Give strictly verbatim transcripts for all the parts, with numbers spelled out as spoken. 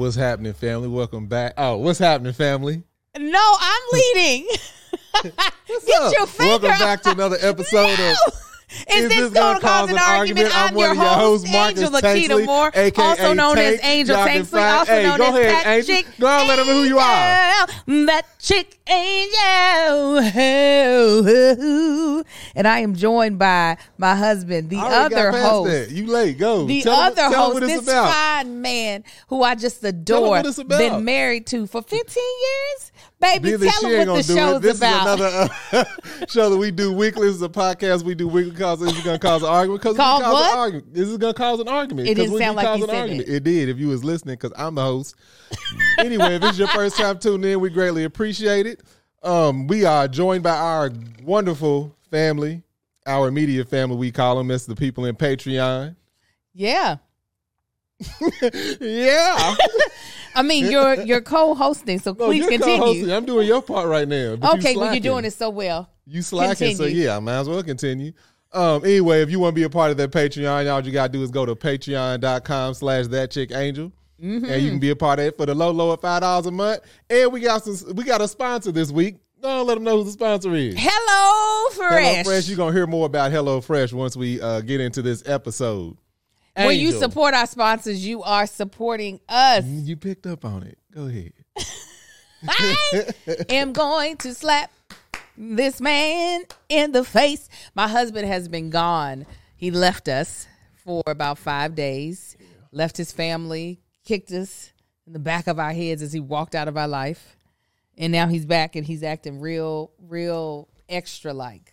What's happening, family? Welcome back. Oh, what's happening, family? No, I'm leading. Get up? your finger. Welcome back to another episode no. of Is, Is this going to cause an argument? I'm, I'm your host, Angel Lakita Moore, A K A also known Tank. as Angel Tanksley, also hey, known go as ahead, that Angel. chick. Go on, let them know who you are. That chick Angel. And I am joined by my husband, the other host. That. You late, go. The tell other them, host, this about. fine man who I just adore, been married to for fifteen years. Baby, Neither tell them what the show's this about. This is another uh, show that we do weekly. This is a podcast we do weekly because this is going to cause an argument. Cause Call cause what? An argument. This is going to cause an argument. It didn't sound like you said argument. it. It did if you was listening because I'm the host. Anyway, if it's your first time tuning in, we greatly appreciate it. Um, we are joined by our wonderful family, our immediate family, we call them. It's the people in Patreon. Yeah. yeah. I mean, you're you're co-hosting, so no, please you're continue. Co-hosting. I'm doing your part right now. Okay, you well, you're doing it so well. You slacking, continue. so yeah, I might as well continue. Um, anyway, if you want to be a part of that Patreon, all you gotta do is go to patreon.com slash that chick angel. Mm-hmm. And you can be a part of it for the low, low at five dollars a month. And we got some we got a sponsor this week. Don't let them know who the sponsor is. Hello Fresh. Hello Fresh. You're gonna hear more about Hello Fresh once we uh, get into this episode. When Angel. you support our sponsors, you are supporting us. You picked up on it. Go ahead. I am going to slap this man in the face. My husband has been gone. He left us for about five days, yeah. left his family, kicked us in the back of our heads as he walked out of our life. And now he's back and he's acting real, real extra-like.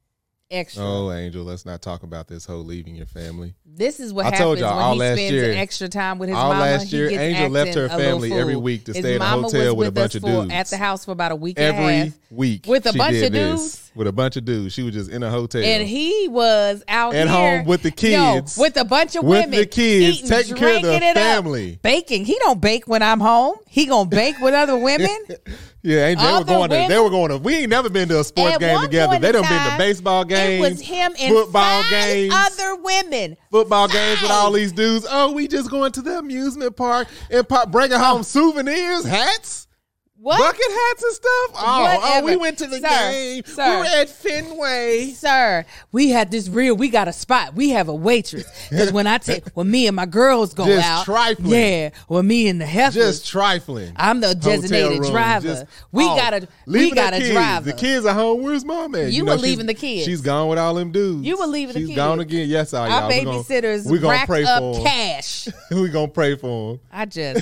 Extra. Oh, Angel, let's not talk about this whole leaving your family. This is what I happens told y'all, all when he last spends year, extra time with his all mama. last year, he gets Angel left her acting a family little every fool. week to his stay in a mama hotel was with a with bunch us of for, dudes. at the house for about a week every and a half. week. With a she bunch did of this, dudes. With a bunch of dudes. She was just in a hotel. And he was out at here. home with the kids. No, with a bunch of with women. With the kids, eating, taking care of the family. Up, baking. He don't bake when I'm home. He gonna bake with other women. Yeah, and they were going women? to. They were going to. We ain't never been to a sports At game together. They done time, been to baseball games. It was him and football five games, other women. Football five. games with all these dudes. Oh, we just going to the amusement park and pop, bringing home souvenirs, hats. What? Bucket hats and stuff? Oh, Whatever. oh, we went to the sir, game. Sir, we were at Fenway. Sir, we had this real, we got a spot. We have a waitress. Because when I take, when me and my girls go just out. trifling. Yeah. When me and the heifers. Just trifling. I'm the designated room, driver. just, we oh, got a, we got a kids. driver. The kids are home. Where's mom at? You, you know, were leaving the kids. She's gone with all them dudes. You were leaving the she's kids. She's gone again. Yes, I Our y'all. babysitters we gonna, we gonna racked pray up for cash. we gonna pray for them. I just...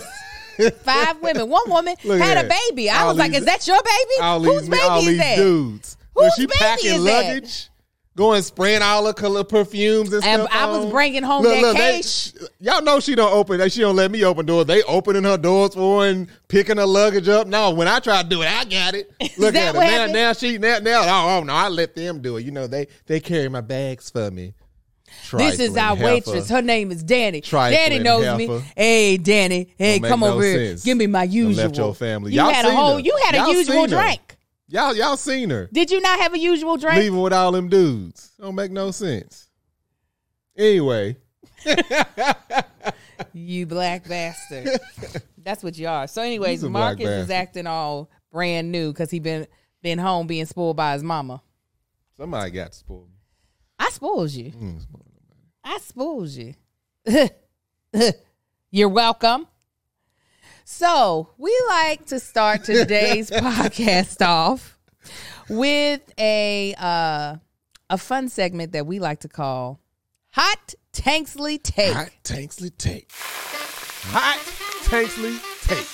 Five women. One woman Look had a that. baby. I all was these, like, is that your baby? All Whose these, baby all is these that? dudes. Whose Was she baby packing is luggage? that? Going spraying all the color perfumes and, and stuff. I on. was bringing home look, that look, cash. They, y'all know she don't open. She don't let me open doors. They opening her doors for her and picking her luggage up. No, when I try to do it, I got it. Look that at her what now. happened? Now she now now. Oh, oh no, I let them do it. You know they they carry my bags for me. Trifling This is our heifer. waitress. Her name is Danny. Trifling Danny knows heifer. me. Hey, Danny. Hey, Don't come make over no here. sense. Give me my usual. Left your family. You Y'all had a seen whole. her. You had a Y'all usual seen her. drink. Y'all y'all seen her. Did you not have a usual drink? Leaving with all them dudes. Don't make no sense. Anyway. You black bastard. That's what you are. So, anyways, He's a black Marcus is bastard. acting all brand new because he been been home being spoiled by his mama. Somebody got to spoil me. I spoiled you. Mm, spoil nobody. I spoiled you. You're welcome. So, we like to start today's podcast off with a uh, a fun segment that we like to call Hot Tanksley Take. Hot Tanksley Take. Hot Tanksley Take.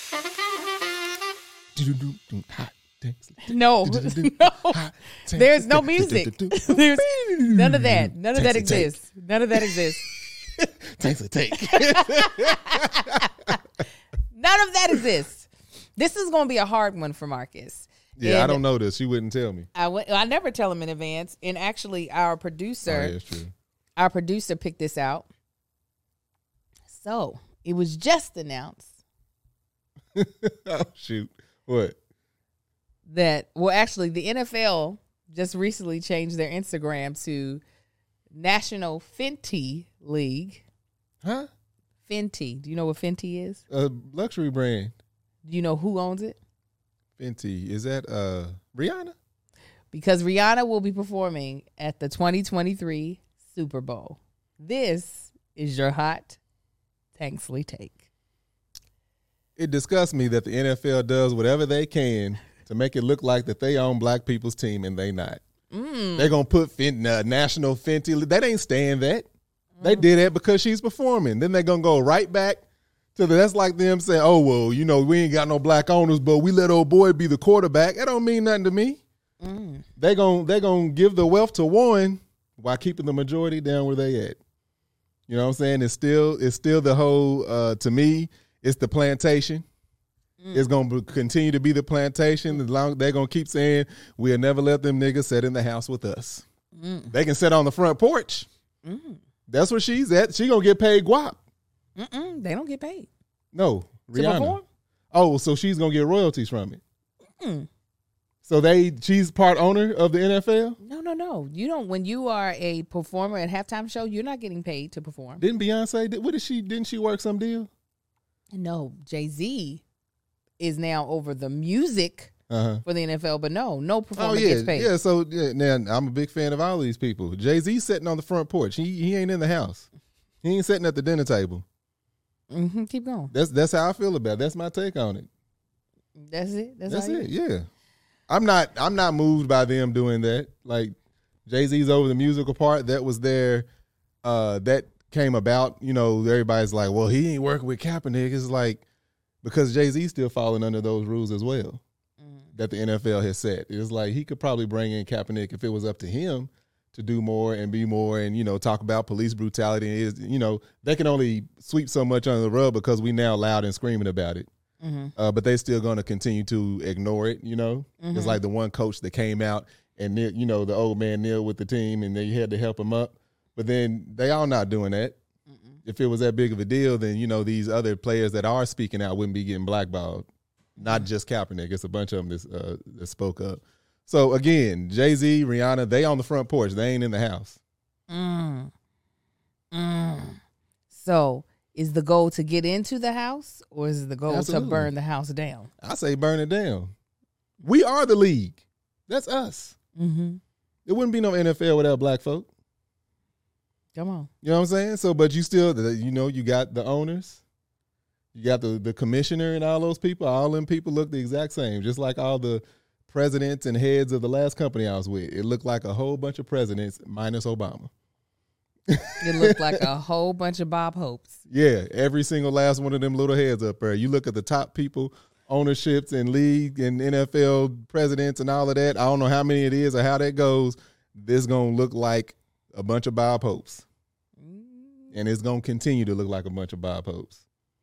Hot Tanksley. No, no. Hot Tanksley There's no Take. music. There's none of that. None of that Tanksley Take. exists. None of that exists. Tanksley Take. None of that exists. This is going to be a hard one for Marcus. Yeah, And I don't know this. You wouldn't tell me. I went, I never tell him in advance. And actually, our producer, Oh, yeah, it's true. our producer picked this out. So it was just announced Oh, shoot. What? that, well, actually, the N F L just recently changed their Instagram to National Fenty League. Huh? Fenty. Do you know what Fenty is? A luxury brand. Do you know who owns it? Fenty. Is that uh, Rihanna? Because Rihanna will be performing at the twenty twenty-three Super Bowl. This is your hot Tanksley take. It disgusts me that the N F L does whatever they can to make it look like that they own black people's team and they not. Mm. They're going to put Fenty, uh, National Fenty. That ain't staying that. Mm. They did it because she's performing. Then they're going to go right back to the, that's like them saying, oh, well, you know, we ain't got no black owners, but we let old boy be the quarterback. That don't mean nothing to me. Mm. They're going they gonna give the wealth to one while keeping the majority down where they at. You know what I'm saying? It's still, it's still the whole, uh, to me, it's the plantation. Mm. It's going to continue to be the plantation. As long they're going to keep saying, we'll never let them niggas sit in the house with us. Mm. They can sit on the front porch. Mm. That's where she's at. She going to get paid guap. Mm-mm, they don't get paid. No, Rihanna. Oh, so she's going to get royalties from it. Mm. So they, she's part owner of the N F L? No, no, no. You don't. When you are a performer at halftime show, you're not getting paid to perform. Didn't Beyonce, what did she, didn't she work some deal? No, Jay-Z is now over the music uh-huh. for the N F L, but no, no performer oh, yeah. gets paid. Yeah, so yeah, now I'm a big fan of all these people. Jay-Z sitting on the front porch. He he ain't in the house. He ain't sitting at the dinner table. Mm-hmm. Keep going. That's that's how I feel about it. That's my take on it. That's it? That's, that's it, you... yeah. I'm not I'm not moved by them doing that. Like Jay-Z's over the musical part, that was their uh, that came about, you know, everybody's like, well, he ain't working with Kaepernick. It's like, because Jay-Z's still falling under those rules as well mm. that the N F L has set. It's like he could probably bring in Kaepernick if it was up to him to do more and be more and, you know, talk about police brutality. And is, you know, they can only sweep so much under the rug because we now loud and screaming about it. Mm-hmm. Uh, but they still going to continue to ignore it, you know. Mm-hmm. It's like the one coach that came out and, you know, the old man kneeled with the team and they had to help him up. But then they all not doing that. Mm-mm. If it was that big of a deal, then, you know, these other players that are speaking out wouldn't be getting blackballed. Not just Kaepernick. It's a bunch of them that, uh, that spoke up. So, again, Jay-Z, Rihanna, they on the front porch. They ain't in the house. Mm. Mm. So, is the goal to get into the house or is the goal Absolutely. to burn the house down? I say burn it down. We are the league. That's us. Mm-hmm. There wouldn't be no N F L without black folk. Come on. You know what I'm saying? So, but you still, you know, you got the owners, you got the, the commissioner and all those people. All them people look the exact same, just like all the presidents and heads of the last company I was with. It looked like a whole bunch of presidents minus Obama. It looked like a whole bunch of Bob Hopes. Yeah, every single last one of them little heads up there. You look at the top people, ownerships and league and N F L presidents and all of that. I don't know how many it is or how that goes. This going to look like a bunch of Bob Hopes. And it's going to continue to look like a bunch of Bob Hopes.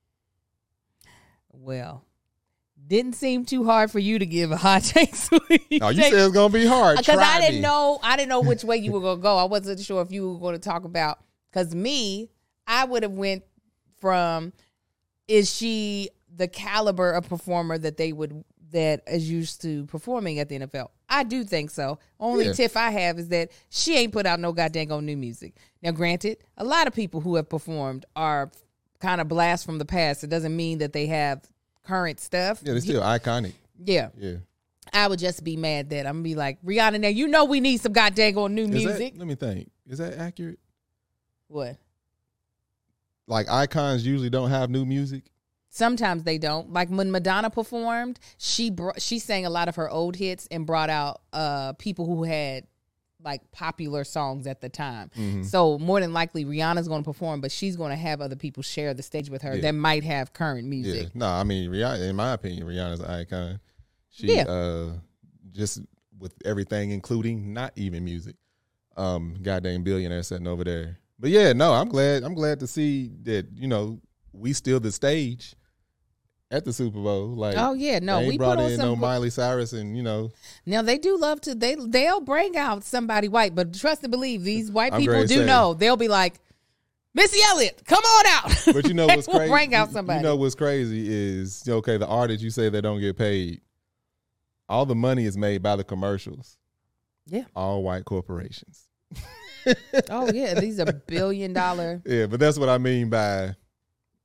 Well, didn't seem too hard for you to give a hot take. Sweet. Oh, you said it's going to be hard. Because I didn't me. know, I didn't know which way you were going to go. I wasn't sure if you were going to talk about, because me, I would have went from, is she the caliber of performer that they would, that is used to performing at the N F L? I do think so. Only yeah. tip I have is that she ain't put out no goddamn on new music. Now, granted, a lot of people who have performed are kind of blast from the past. It doesn't mean that they have current stuff. Yeah, they're still iconic. Yeah. Yeah. I would just be mad that I'm going to be like, Rihanna, now you know we need some goddamn on new is music. That, let me think. Is that accurate? What? Like icons usually don't have new music? Sometimes they don't. Like when Madonna performed, she br- she sang a lot of her old hits and brought out uh, people who had like popular songs at the time. Mm-hmm. So more than likely Rihanna's going to perform, but she's going to have other people share the stage with her yeah. that might have current music. Yeah. No, I mean, Rihanna, in my opinion, Rihanna's an icon. She yeah. uh, just with everything, including not even music. Um, goddamn billionaire sitting over there. But yeah, no, I'm glad. I'm glad to see that, you know, we still the stage at the Super Bowl. Like, oh yeah, no, they we brought put on in some no Miley Cyrus, and you know. Now they do love to. They they'll bring out somebody white, but trust and believe these white I'm people do know. They'll be like, Missy Elliott, come on out. But you know what's crazy? Bring out somebody. You know what's crazy is, okay, the artists you say they don't get paid. All the money is made by the commercials. Yeah, all white corporations. Oh yeah, these are billion dollar. Yeah, but that's what I mean by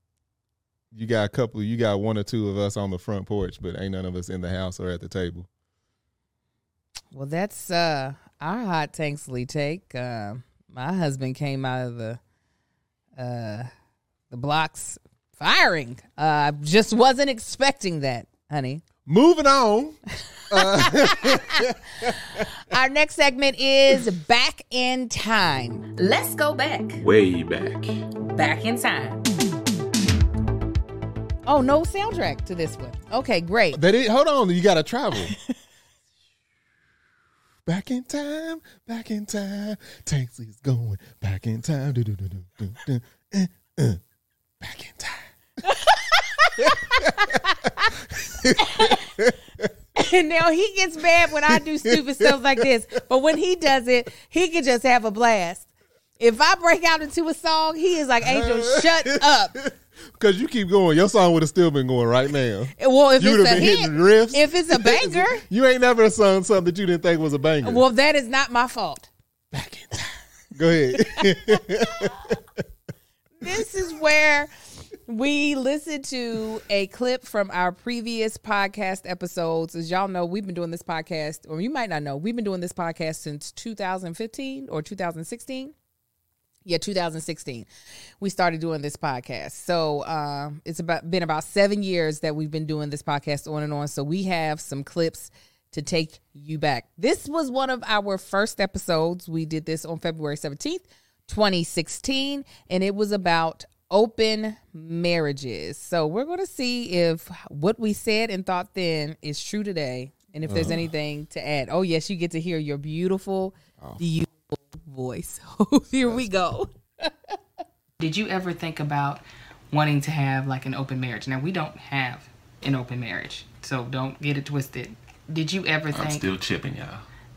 you got a couple, you got one or two of us on the front porch, but ain't none of us in the house or at the table. Well, that's uh, our hot tanksley take. Uh, my husband came out of the uh, the blocks firing. I uh, just wasn't expecting that, honey. Moving on. Uh, Our next segment is Back in Time. Let's go back. Way back. Back in time. Oh, no soundtrack to this one. Okay, great. that is, hold on, you got to travel. Back in time, back in time. Tanksley's going back in time. Do, do, do, do, do, do, uh, uh. Back in time. And now he gets mad when I do stupid stuff like this. But when he does it, he can just have a blast. If I break out into a song, he is like, Angel, shut up. Because you keep going. Your song would have still been going right now. Well, if you it's would a have been hit, hitting riffs. if it's a banger. You ain't never sung something that you didn't think was a banger. Well, that is not my fault. Back in time. Go ahead. This is where we listen to a clip from our previous podcast episodes. As y'all know, we've been doing this podcast, or you might not know, we've been doing this podcast since two thousand fifteen or two thousand sixteen. Yeah, two thousand sixteen. We started doing this podcast. So um, it's about been about seven years that we've been doing this podcast on and on. So we have some clips to take you back. This was one of our first episodes. We did this on February seventeenth, twenty sixteen, and it was about open marriages. So we're going to see if what we said and thought then is true today, and if there's Uh. anything to add. Oh, yes, you get to hear your beautiful, Oh. beautiful voice. Here we go. Did you ever think about wanting to have like an open marriage? Now, we don't have an open marriage, so don't get it twisted. Did you ever I'm think... still chipping, y'all.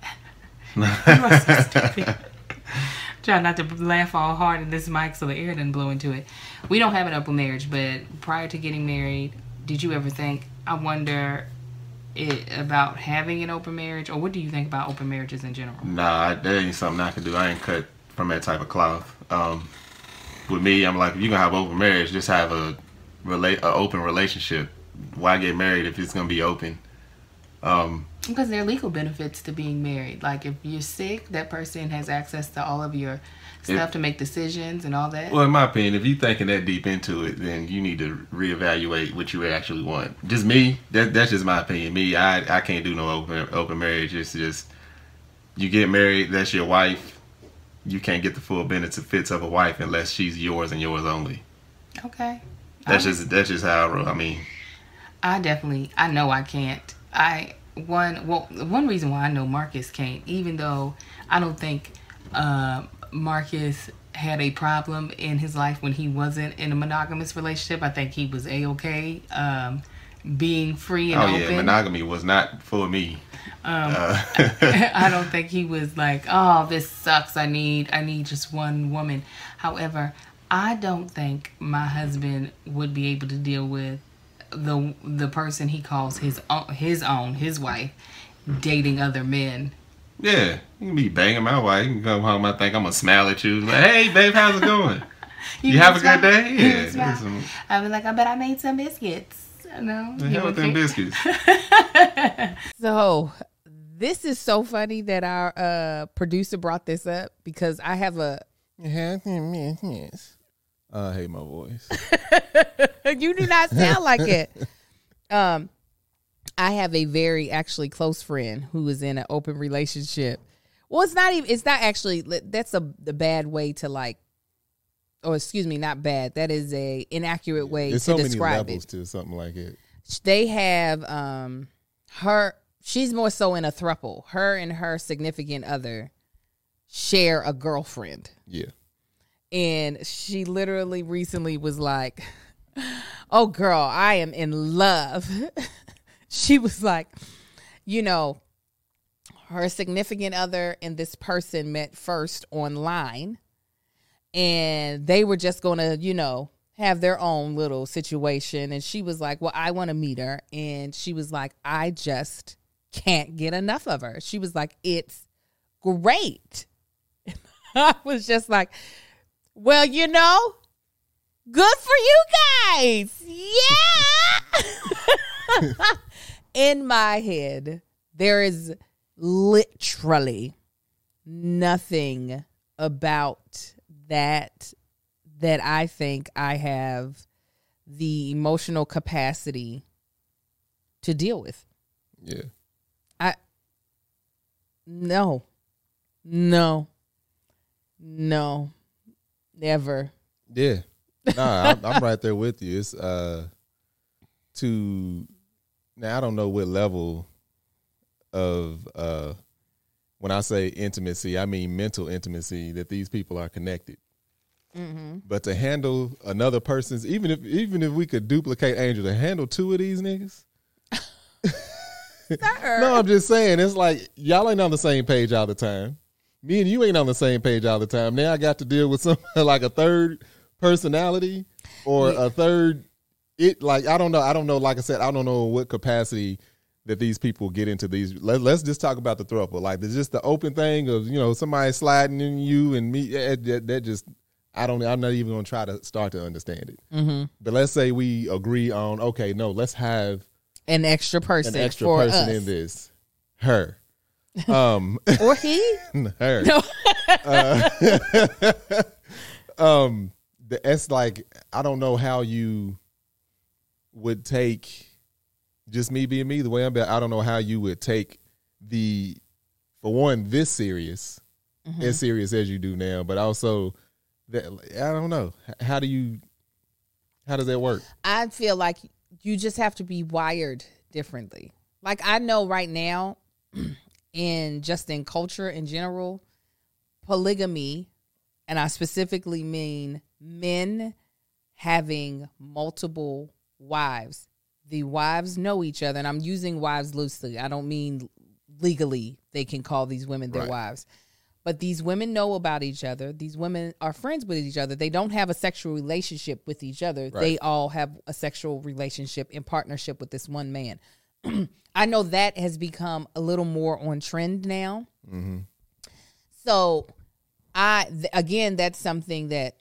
You are so stupid. Try not to laugh all hard in this mic so the air doesn't blow into it. We don't have an open marriage, but prior to getting married, did you ever think, I wonder it, about having an open marriage? Or what do you think about open marriages in general? Nah, that ain't something I can do. I ain't cut from that type of cloth. Um, with me, I'm like, if you're going to have open marriage, just have a, rela- a open relationship. Why get married if it's going to be open? Um, Because there are legal benefits to being married. Like if you're sick, that person has access to all of your stuff If- to make decisions and all that. well, in my opinion, if you're thinking that deep into it, then you need to reevaluate what you actually want. Just me, that, that's just my opinion. Me, I, I can't do no open open marriage. It's just, you get married, that's your wife. You can't get the full benefits of a wife unless she's yours and yours only. Okay. That's I, just that's just how I roll. I mean, I definitely, I know I can't. I, one, well, one reason why I know Marcus can't, even though I don't think uh, Marcus had a problem in his life when he wasn't in a monogamous relationship. I think he was A-okay um, being free and oh open. yeah, monogamy was not for me. Um, Uh, I don't think he was like, oh, this sucks. I need, I need just one woman. However, I don't think my husband would be able to deal with the the person he calls his own, his own, his wife, dating other men. yeah, you can be banging my wife. You can come home. I think I'm gonna smile at you. Like, hey, babe, how's it going? you have a good day? Yeah. Yeah. Some, I'd be like, I bet I made some biscuits. No, the you hell with them okay? biscuits. So this is so funny that our uh, producer brought this up because I have a. I hate my voice. You do not sound like it. Um, I have a very actually close friend who is in an open relationship. Well, it's not even. It's not actually. That's a the bad way to like. Or excuse me, not bad. That is a inaccurate way There's to so many describe levels it. to something like it. They have um her. She's more so in a throuple. Her and her significant other share a girlfriend. Yeah. And she literally recently was like, oh, girl, I am in love. She was like, you know, her significant other and this person met first online. And they were just going to, you know, have their own little situation. And she was like, well, I want to meet her. And she was like, I just can't get enough of her. She was like, it's great. I was just like, well, you know, Good for you guys. Yeah. In my head, there is literally nothing about that that I think I have the emotional capacity to deal with. Yeah. I no. No. No. Never. Yeah. Nah, I'm, I'm right there with you. It's uh to now I don't know what level of uh when I say intimacy, I mean mental intimacy that these people are connected. Mm-hmm. But to handle another person's, even if even if we could duplicate Angel, to handle two of these niggas. No, I'm just saying, it's like y'all ain't on the same page all the time. Me and you ain't on the same page all the time. Now I got to deal with some like a third personality or yeah. a third it like I don't know. I don't know. Like I said, I don't know what capacity that these people get into these. Let, let's just talk about the throuple. Like there's just the open thing of, you know, somebody sliding in you and me. That, that, that just I don't. I'm not even gonna try to start to understand it. Mm-hmm. But let's say we agree on okay, no, let's have an extra person, an extra for person us. in this. Her, um, or he, her. No. uh, um, the it's like I don't know how you would take just me being me the way I'm. I don't know how you would take the for one this serious, mm-hmm. as serious as you do now, but also. That, I don't know. How do you, how does that work? I feel like you just have to be wired differently. Like I know right now, in just in culture in general, polygamy, and I specifically mean men having multiple wives. The wives know each other, and I'm using wives loosely. I don't mean legally they can call these women their right. wives. But these women know about each other. These women are friends with each other. They don't have a sexual relationship with each other. Right. They all have a sexual relationship in partnership with this one man. I know that has become a little more on trend now. Mm-hmm. So, I th- again, that's something that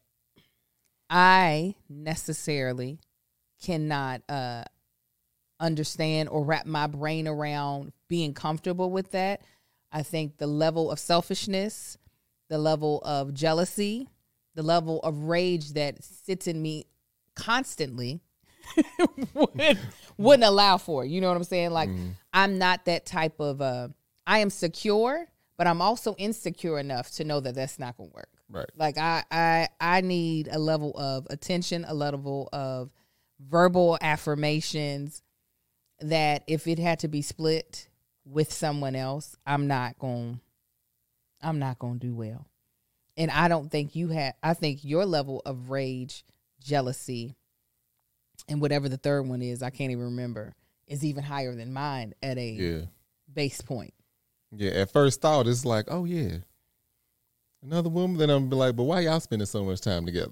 I necessarily cannot uh, understand or wrap my brain around being comfortable with that. I think the level of selfishness, the level of jealousy, the level of rage that sits in me constantly wouldn't, wouldn't allow for it. You know what I'm saying? Like, mm. I'm not that type of, uh, I am secure, but I'm also insecure enough to know that that's not going to work. Right. Like, I, I, I need a level of attention, a level of verbal affirmations that if it had to be split with someone else, I'm not going I'm not going to do well. And I don't think you have I think your level of rage, jealousy, and whatever the third one is, I can't even remember, is even higher than mine at a yeah. base point. Yeah, at first thought it's like, oh yeah. Another woman, then I'm be like, but why y'all spending so much time together?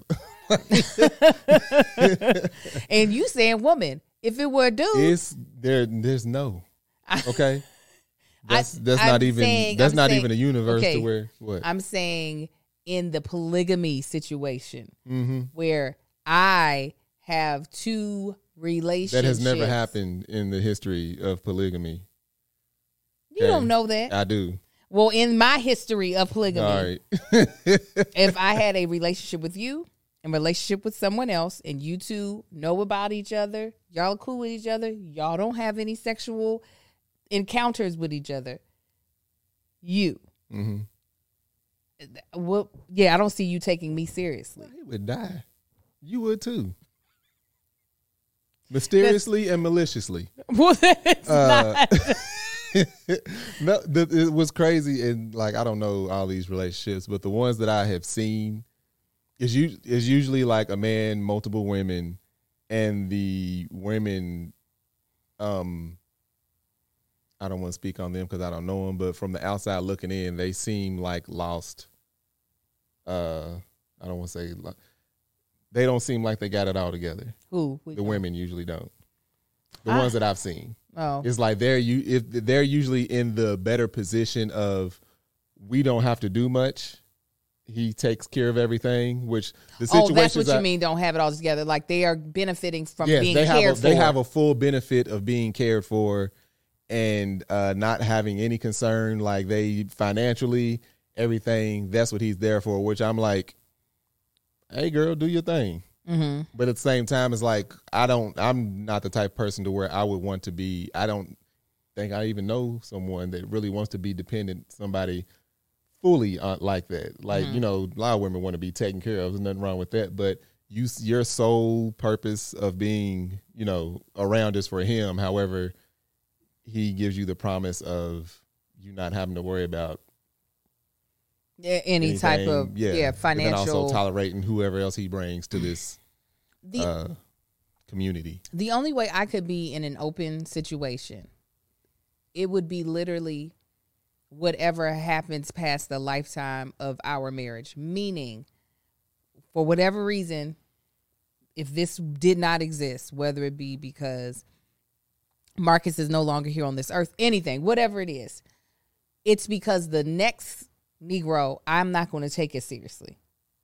And you saying woman, if it were a dude, it's there there's no. Okay. That's that's I, not even saying, that's I'm not saying, even a universe okay, to where what I'm saying in the polygamy situation mm-hmm. where I have two relationships that has never happened in the history of polygamy. You okay. don't know that. I do. Well, in my history of polygamy, all right. if I had a relationship with you and relationship with someone else, and you two know about each other, y'all are cool with each other, y'all don't have any sexual encounters with each other, you mm-hmm. well, yeah, I don't see you taking me seriously. Well, he would die. You would too. Mysteriously that's, and maliciously. Well, that's uh, not. No, the, it was crazy, and like I don't know all these relationships, but the ones that I have seen is you is usually like a man, multiple women, and the women, um. I don't want to speak on them because I don't know them, but from the outside looking in, they seem like lost. Uh, I don't want to say they don't seem like they got it all together. Who? The don't? women usually don't. The I, ones that I've seen. Oh, it's like they're you if they're usually in the better position of we don't have to do much, he takes care of everything, which the situation. Oh, that's what you mean. Don't have it all together. Like they are benefiting from yes, being they have cared a, for. They have a full benefit of being cared for, and uh, not having any concern. Like they financially, everything. That's what he's there for. Which I'm like, hey, girl, do your thing. Mm-hmm. But at the same time, it's like I don't. I'm not the type of person to where I would want to be. I don't think I even know someone that really wants to be dependent. Somebody fully on, like that. Like Mm-hmm. you know, a lot of women want to be taken care of. There's nothing wrong with that. But you, your sole purpose of being, you know, around is for him. However, he gives you the promise of you not having to worry about Yeah, any anything. type of yeah, yeah financial. And then also tolerating whoever else he brings to this the uh, community. the only way I could be in an open situation, it would be literally whatever happens past the lifetime of our marriage. Meaning, for whatever reason, if this did not exist, whether it be because Marcus is no longer here on this earth, anything, whatever it is, it's because the next Negro, I'm not going to take it seriously.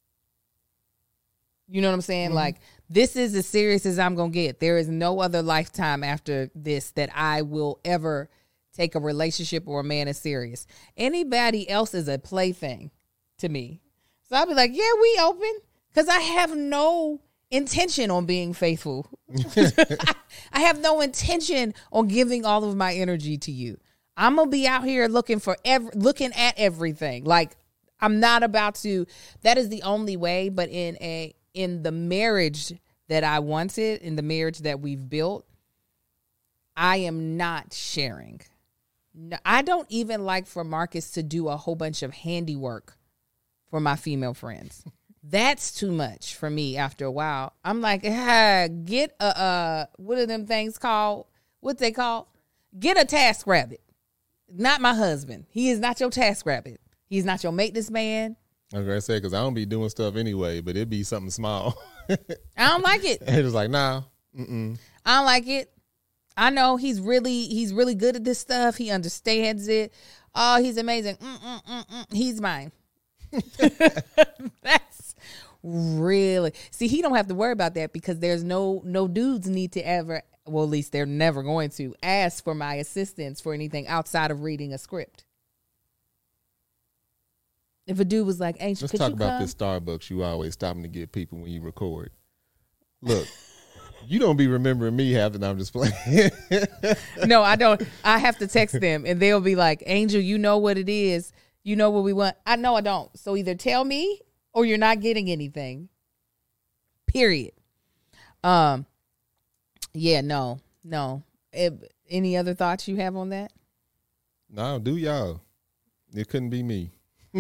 You know what I'm saying? Mm-hmm. Like, this is as serious as I'm going to get. There is no other lifetime after this that I will ever take a relationship or a man as serious. Anybody else is a plaything to me. So I'll be like, yeah, we open. Because I have no intention on being faithful. I have no intention on giving all of my energy to you. I'm going to be out here looking for every, looking at everything. Like, I'm not about to, that is the only way. But in a, in the marriage that I wanted, in the marriage that we've built, I am not sharing. No, I don't even like for Marcus to do a whole bunch of handiwork for my female friends. That's too much for me after a while. I'm like, ah, get a, uh, what are them things called? What they call? Get a task rabbit. Not my husband. He is not your task rabbit. He's not your maintenance man. I was going to say, because I don't be doing stuff anyway, but it'd be something small. I don't like it. And it was like, nah. Mm-mm. I don't like it. I know he's really, he's really good at this stuff. He understands it. Oh, he's amazing. Mm-mm-mm-mm. He's mine. That's really, see, he don't have to worry about that because there's no, no dudes need to ever, well, at least they're never going to ask for my assistance for anything outside of reading a script. If a dude was like, Angel, let's could talk you about come? this Starbucks you always stopping to get people when you record. Look, you don't be remembering me half the time. I'm just playing. No, I don't. I have to text them and they'll be like, Angel, you know what it is. You know what we want. I know I don't. So either tell me or you're not getting anything. Period. Um. Yeah, no, no. It, any other thoughts you have on that? No, do y'all. It couldn't be me.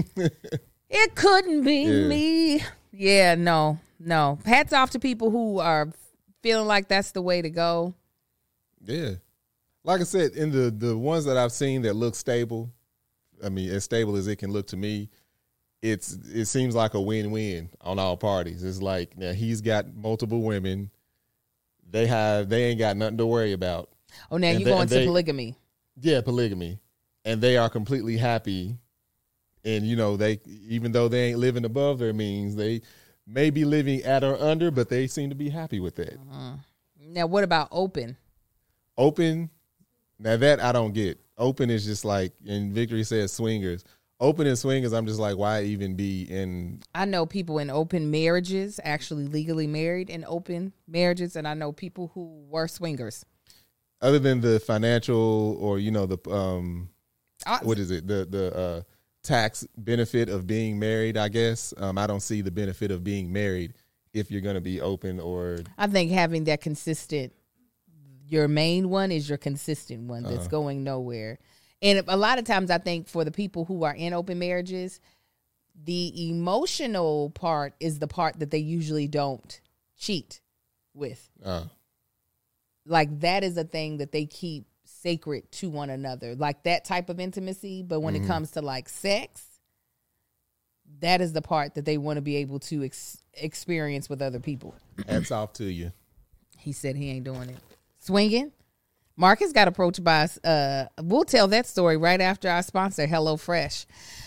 It couldn't be Yeah. me. Yeah, no, no. Hats off to people who are feeling like that's the way to go. Yeah. Like I said, in the, the ones that I've seen that look stable, I mean, as stable as it can look to me, it's it seems like a win-win on all parties. It's like, now he's got multiple women. They have they ain't got nothing to worry about. Oh, now And you're they- going and to they- polygamy. Yeah, polygamy. And they are completely happy. And, you know, they even though they ain't living above their means, they may be living at or under, but they seem to be happy with that. Uh-huh. Now, what about open? Open, now that I don't get. Open is just like, and Victory says swingers. Open and swingers, I'm just like, why even be in? I know people in open marriages, actually legally married in open marriages, and I know people who were swingers. Other than the financial or, you know, the, um, I, what is it? The, the uh, tax benefit of being married, I guess. Um, I don't see the benefit of being married if you're going to be open or. I think having that consistent, your main one is your consistent one that's Uh-huh. going nowhere. And a lot of times I think for the people who are in open marriages, the emotional part is the part that they usually don't cheat with. Uh, Like that is a thing that they keep sacred to one another, like that type of intimacy. But when Mhm. it comes to like sex, that is the part that they want to be able to ex- experience with other people. hats off to you. He said he ain't doing it. Swinging. Marcus got approached by us. Uh, we'll tell that story right after our sponsor, HelloFresh.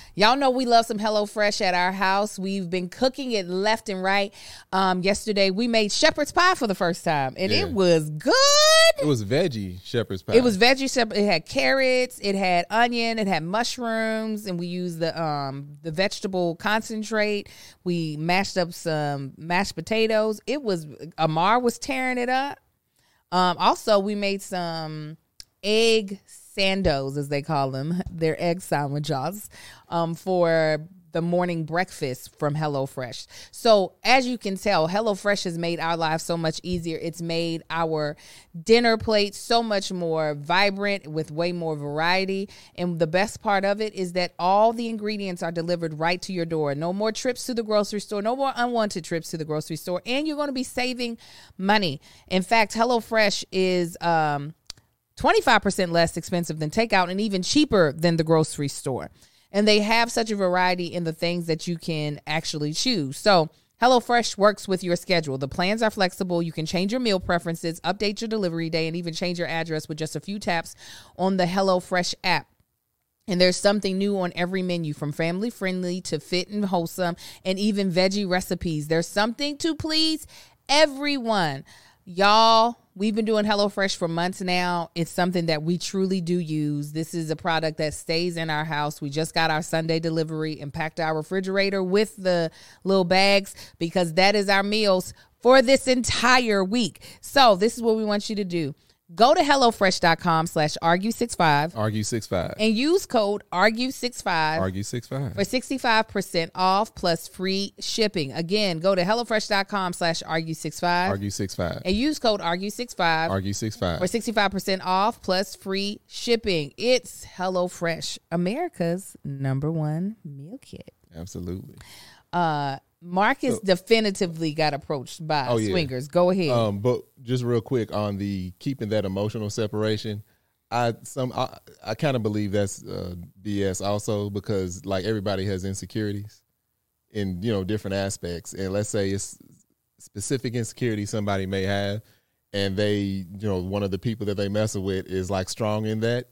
Y'all know we love some HelloFresh at our house. We've been cooking it left and right. Um, yesterday, we made shepherd's pie for the first time, and Yeah. it was good. It was veggie shepherd's pie. It was veggie shepherd. It had carrots, it had onion, it had mushrooms, and we used the um the vegetable concentrate. We mashed up some mashed potatoes. It was Amar was tearing it up. Um, also, we made some egg sandos, as they call them. They're egg sandwiches um, for the morning breakfast from HelloFresh. So as you can tell, HelloFresh has made our lives so much easier. It's made our dinner plate so much more vibrant with way more variety. And the best part of it is that all the ingredients are delivered right to your door. No more trips to the grocery store, no more unwanted trips to the grocery store. And you're going to be saving money. In fact, HelloFresh is um, twenty-five percent less expensive than takeout and even cheaper than the grocery store. And they have such a variety in the things that you can actually choose. So HelloFresh works with your schedule. The plans are flexible. You can change your meal preferences, update your delivery day, and even change your address with just a few taps on the HelloFresh app. And there's something new on every menu, from family friendly to fit and wholesome, and even veggie recipes. There's something to please everyone. Y'all, we've been doing HelloFresh for months now. It's something that we truly do use. This is a product that stays in our house. We just got our Sunday delivery and packed our refrigerator with the little bags because that is our meals for this entire week. So this is what we want you to do. Go to HelloFresh.com slash argue65 Argue six five. and use code argue sixty-five Argue six five. for sixty-five percent off plus free shipping. Again, go to HelloFresh.com slash argue sixty-five Argue six five. and use code argue sixty-five Argue six five. for sixty-five percent off plus free shipping. It's HelloFresh, America's number one meal kit. Absolutely. Uh, Marcus So- definitively got approached by Oh, yeah. swingers. Go ahead. Um, but just real quick on the keeping that emotional separation, I some I, I kind of believe that's uh, B S also, because like everybody has insecurities in, you know, different aspects, and let's say it's specific insecurity somebody may have, and they, you know, one of the people that they messing with is like strong in that,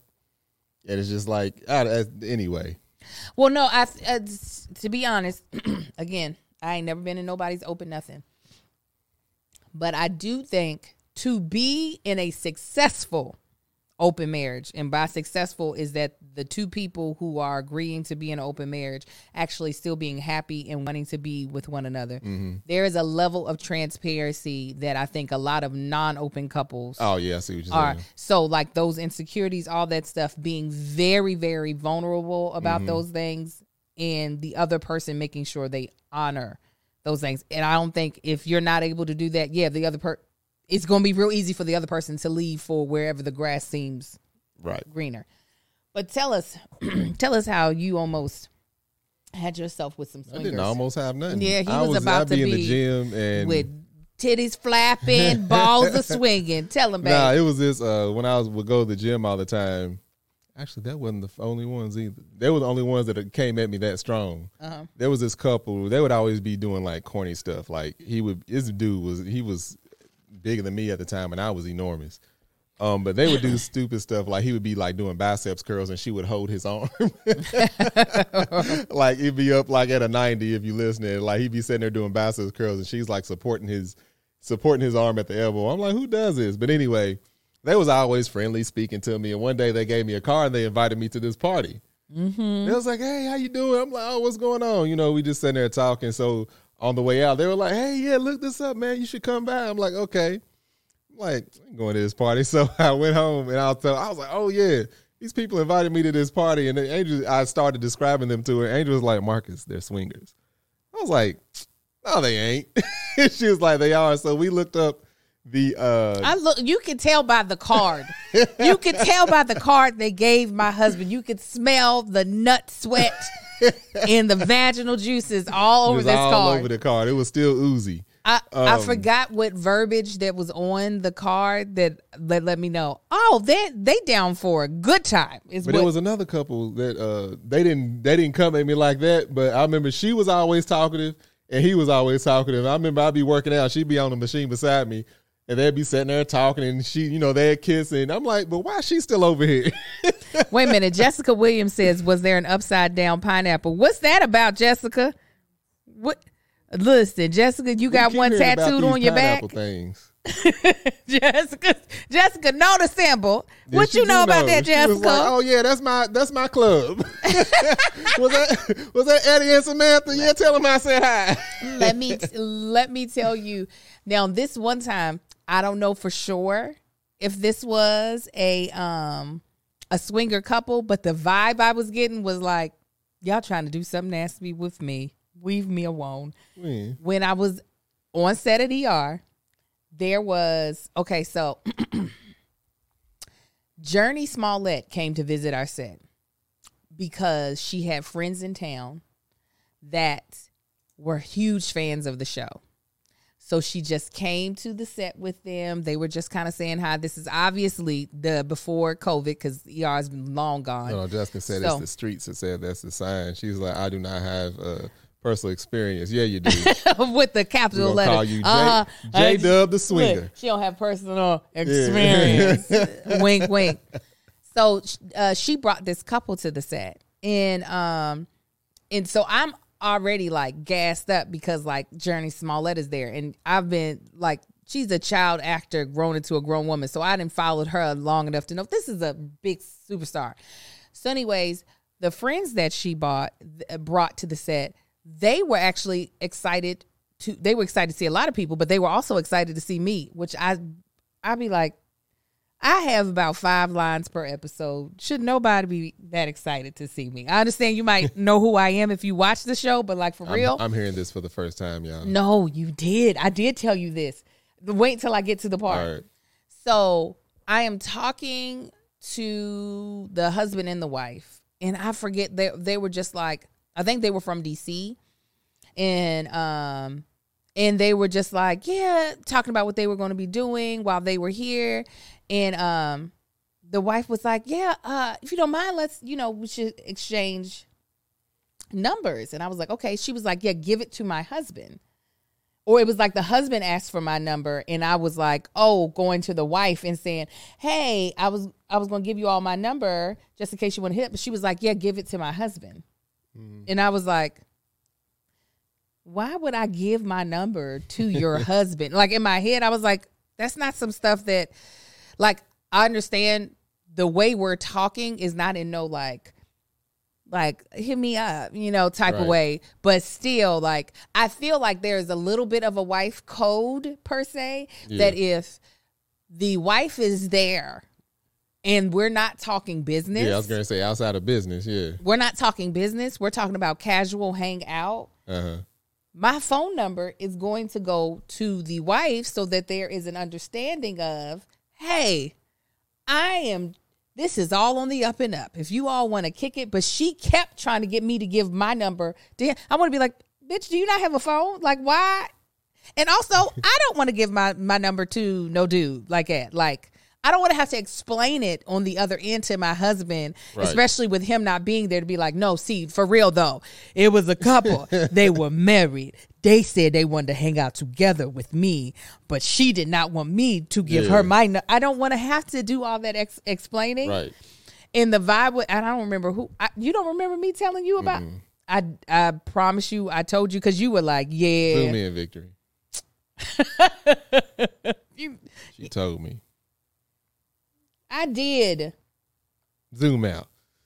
and it's just like I, I, anyway. Well, no, I uh, to be honest, again, I ain't never been in nobody's open nothing. But I do think to be in a successful open marriage, and by successful is that the two people who are agreeing to be in an open marriage actually still being happy and wanting to be with one another. Mm-hmm. There is a level of transparency that I think a lot of non-open couples Oh yeah, I see what you're are. saying. So like those insecurities, all that stuff, being very, very vulnerable about Mhm. those things, and the other person making sure they honor those things. And I don't think if you're not able to do that, yeah, the other per it's going to be real easy for the other person to leave for wherever the grass seems Right. greener. But tell us, tell us how you almost had yourself with some I swingers. didn't almost have nothing. Yeah, he I was about I'd to be in be the gym and with titties flapping, balls are swinging. Tell him, baby. Nah, it was this uh, when I was would go to the gym all the time. Actually, that wasn't the only ones either. They were the only ones that came at me that strong. Uh-huh. There was this couple. They would always be doing like corny stuff. Like he would. This dude was he was bigger than me at the time, and I was enormous. Um, but they would do stupid stuff. Like he would be like doing biceps curls, and she would hold his arm. Like he'd be up like at a ninety if you listening. Like he'd be sitting there doing biceps curls, and she's like supporting his supporting his arm at the elbow. I'm like, who does this? But anyway, they was always friendly, speaking to me. And one day they gave me a car and they invited me to this party. Mm-hmm. They was like, hey, how you doing? I'm like, oh, what's going on? You know, we just sitting there talking. So on the way out, they were like, hey, yeah, look this up, man. You should come by. I'm like, okay. I'm like, I'm going to this party. So I went home and I was, tell, I was like, oh, yeah. These people invited me to this party. And then Angel, I started describing them to her. Angel was like, Marcus, they're swingers. I was like, no, they ain't. She was like, they are. So we looked up the uh I look. You can tell by the card. You can tell by the card they gave my husband. You could smell the nut sweat and the vaginal juices all it over was this all card. over the card. It was still oozy. I, I um, forgot what verbiage that was on the card that that let me know. Oh, they they down for a good time. Is But what there was another couple that uh they didn't they didn't come at me like that. But I remember she was always talkative and he was always talkative. I remember I'd be working out, she'd be on the machine beside me. And they'd be sitting there talking, and she, you know, they'd kiss, and I'm like, but why is she still over here? Wait a minute. Jessica Williams says, was there an upside down pineapple? What's that about, Jessica? What? Listen, Jessica, you got one tattooed on your back. Things. Jessica, Jessica, know the symbol. Yeah, what you know about know. that, she Jessica? Was like, oh yeah, that's my that's my club. was that was that Eddie and Samantha? Yeah, tell them I said hi. let me let me tell you. Now, this one time, I don't know for sure if this was a um a swinger couple, but the vibe I was getting was like, y'all trying to do something nasty with me. Leave me alone. Mm. When I was on set at E R, there was, okay, so Journey Smollett came to visit our set because she had friends in town that were huge fans of the show. So she just came to the set with them. They were just kind of saying hi. This is obviously the before COVID because E R has been long gone. No, Jessica said so, it's the streets that said that's the sign. She was like, I do not have uh, personal experience. Yeah, you do. With the capital letter. Call you J, uh, J Dub the swinger. Look, she don't have personal experience. Yeah. Wink, wink. So uh, she brought this couple to the set, and um, and so I'm already like gassed up because like Journey Smollett is there, and I've been like, she's a child actor grown into a grown woman, so I didn't followed her long enough to know this is a big superstar. So, anyways, the friends that she bought brought to the set, they were actually excited to. They were excited to see a lot of people, but they were also excited to see me, which I, I'd be like, I have about five lines per episode. Should nobody be that excited to see me? I understand you might know who I am if you watch the show, but like for I'm, real. I'm hearing this for the first time, y'all. No, you did. I did tell you this. Wait until I get to the part. All right. So I am talking to the husband and the wife, and I forget they they were just like, I think they were from D C, and um and they were just like, yeah, talking about what they were going to be doing while they were here. And um, the wife was like, yeah, uh, if you don't mind, let's, you know, we should exchange numbers. And I was like, okay. She was like, yeah, give it to my husband. Or it was like the husband asked for my number. And I was like, oh, going to the wife and saying, hey, I was I was going to give you all my number just in case you want to hit. But she was like, yeah, give it to my husband. Mm. And I was like, why would I give my number to your husband? Like in my head, I was like, that's not some stuff that... Like, I understand the way we're talking is not in no, like, like, hit me up, you know, type right. of way. But still, like, I feel like there's a little bit of a wife code, per se, yeah. that if the wife is there and we're not talking business. Yeah, I was going to say outside of business, yeah. We're not talking business. We're talking about casual hangout. Uh-huh. My phone number is going to go to the wife so that there is an understanding of, hey, I am, this is all on the up and up. If you all want to kick it, but she kept trying to get me to give my number to him. I want to be like, bitch, do you not have a phone? Like, why? And also, I don't want to give my, my number to no dude like that. Like, I don't want to have to explain it on the other end to my husband, right. especially with him not being there to be like, no, see, for real though, it was a couple. They were married. They said they wanted to hang out together with me, but she did not want me to give yeah. her my. No- I don't want to have to do all that ex- explaining. Right. And the vibe, with, I don't remember who. I, you don't remember me telling you about? Mm-hmm. I I promise you, I told you because you were like, yeah. Zoom in, Victory. you, she told me. I did. Zoom out.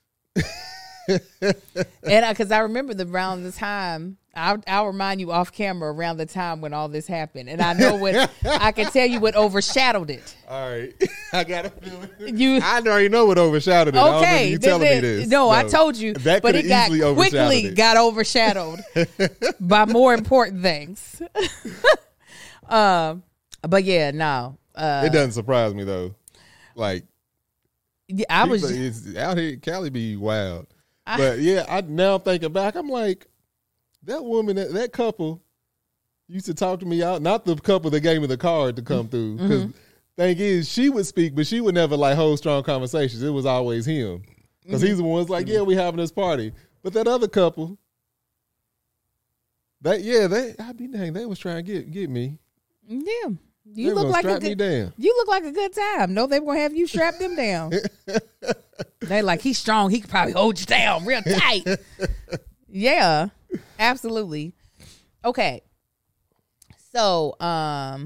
And because I, I remember the around the time, I'll, I'll remind you off camera around the time when all this happened, and I know what I can tell you what overshadowed it. All right, I got it. You, I already know what overshadowed it. Okay, I don't remember you telling then, me this. No, no, I told you, that but it got quickly it. got overshadowed by more important things. um, but yeah, no, uh, it doesn't surprise me though. Like, yeah, I was it's out here. Cali be wild. I, but yeah, I now thinking back, I'm like, that woman, that, that couple used to talk to me out. Not the couple that gave me the card to come through. Because mm-hmm. thing is, she would speak, but she would never like hold strong conversations. It was always him. Because mm-hmm. he's the one that's like, yeah, we having this party. But that other couple, that yeah, they I'd be dang, they was trying to get get me. Yeah. You They look gonna like a strap me good. down. You look like a good time. No, they were gonna have you strap them down. They like he's strong. He could probably hold you down real tight. Yeah, absolutely. Okay. So, um,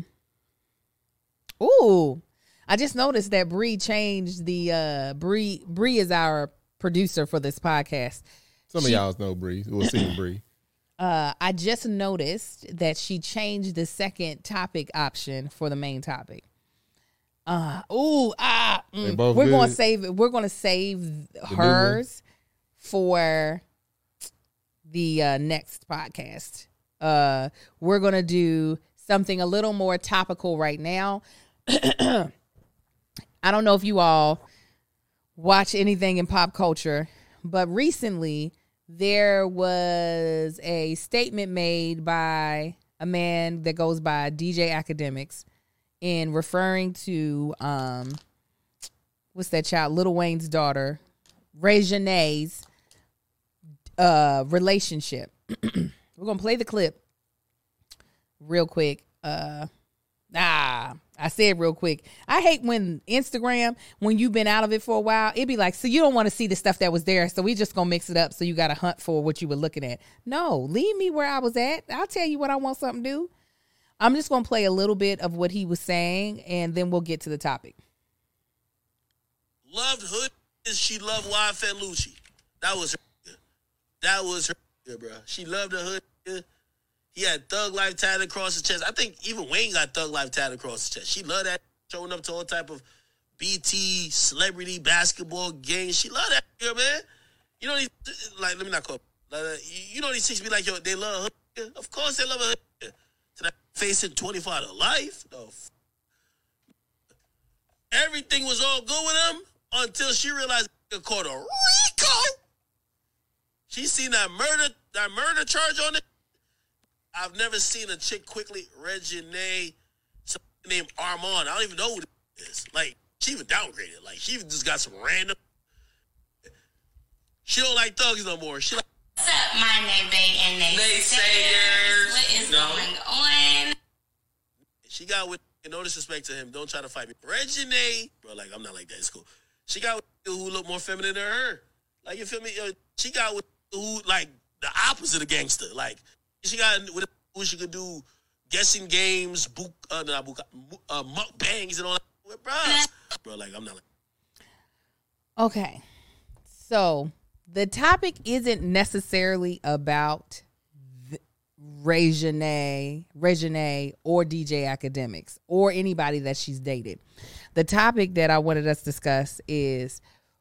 ooh, I just noticed that Bree changed the uh Bree. Bree is our producer for this podcast. Some She- of y'all's know Bree. We'll see Bree. Uh, I just noticed that she changed the second topic option for the main topic. Uh, ooh, ah, They mm. both we're good? gonna save it. We're gonna save new hers for the uh, next podcast. Uh, we're gonna do something a little more topical right now. I don't know if you all watch anything in pop culture, but recently there was a statement made by a man that goes by D J Academics in referring to um what's that child, Lil Wayne's daughter, Ray Janae's uh relationship. We're gonna play the clip real quick. Uh ah I said real quick. I hate when Instagram, when you've been out of it for a while, it'd be like, so you don't want to see the stuff that was there, so we just gonna mix it up so you gotta hunt for what you were looking at. No, leave me where I was at. I'll tell you what I want something to do. I'm just gonna play a little bit of what he was saying, and then we'll get to the topic. Loved hood is she loved Y F N Lucci. That was her. That was her, bro. She loved the hood. He had Thug Life tatted across his chest. I think even Wayne got Thug Life tatted across his chest. She loved that, showing up to all type of B T celebrity basketball games. She loved that girl, man. You know these, like, let me not call. Like, you know these chicks be like, yo, they love her. Of course they love her. To that facing twenty-five to life. Oh, f- everything was all good with him until she realized they called a Rico. She seen that murder, that murder charge on it. I've never seen a chick quickly, Reginae, something named Armand. I don't even know who this is. Like, she even downgraded. Like, she even just got some random. She don't like thugs no more. She like. What's up, my name Bay and naysayers? What is No. going on? She got with, no disrespect to him, don't try to fight me. Reginae, bro, like, I'm not like that. It's cool. She got with who look more feminine than her. Like, you feel me? She got with who, like, the opposite of gangster. Like, she got with who she could do guessing games, book, uh, not book, uh, mukbangs and all that. Bro, bro, like, I'm not like. Okay. So the topic isn't necessarily about the Ray Janae, Ray Janae or D J Academics or anybody that she's dated. The topic that I wanted us to discuss is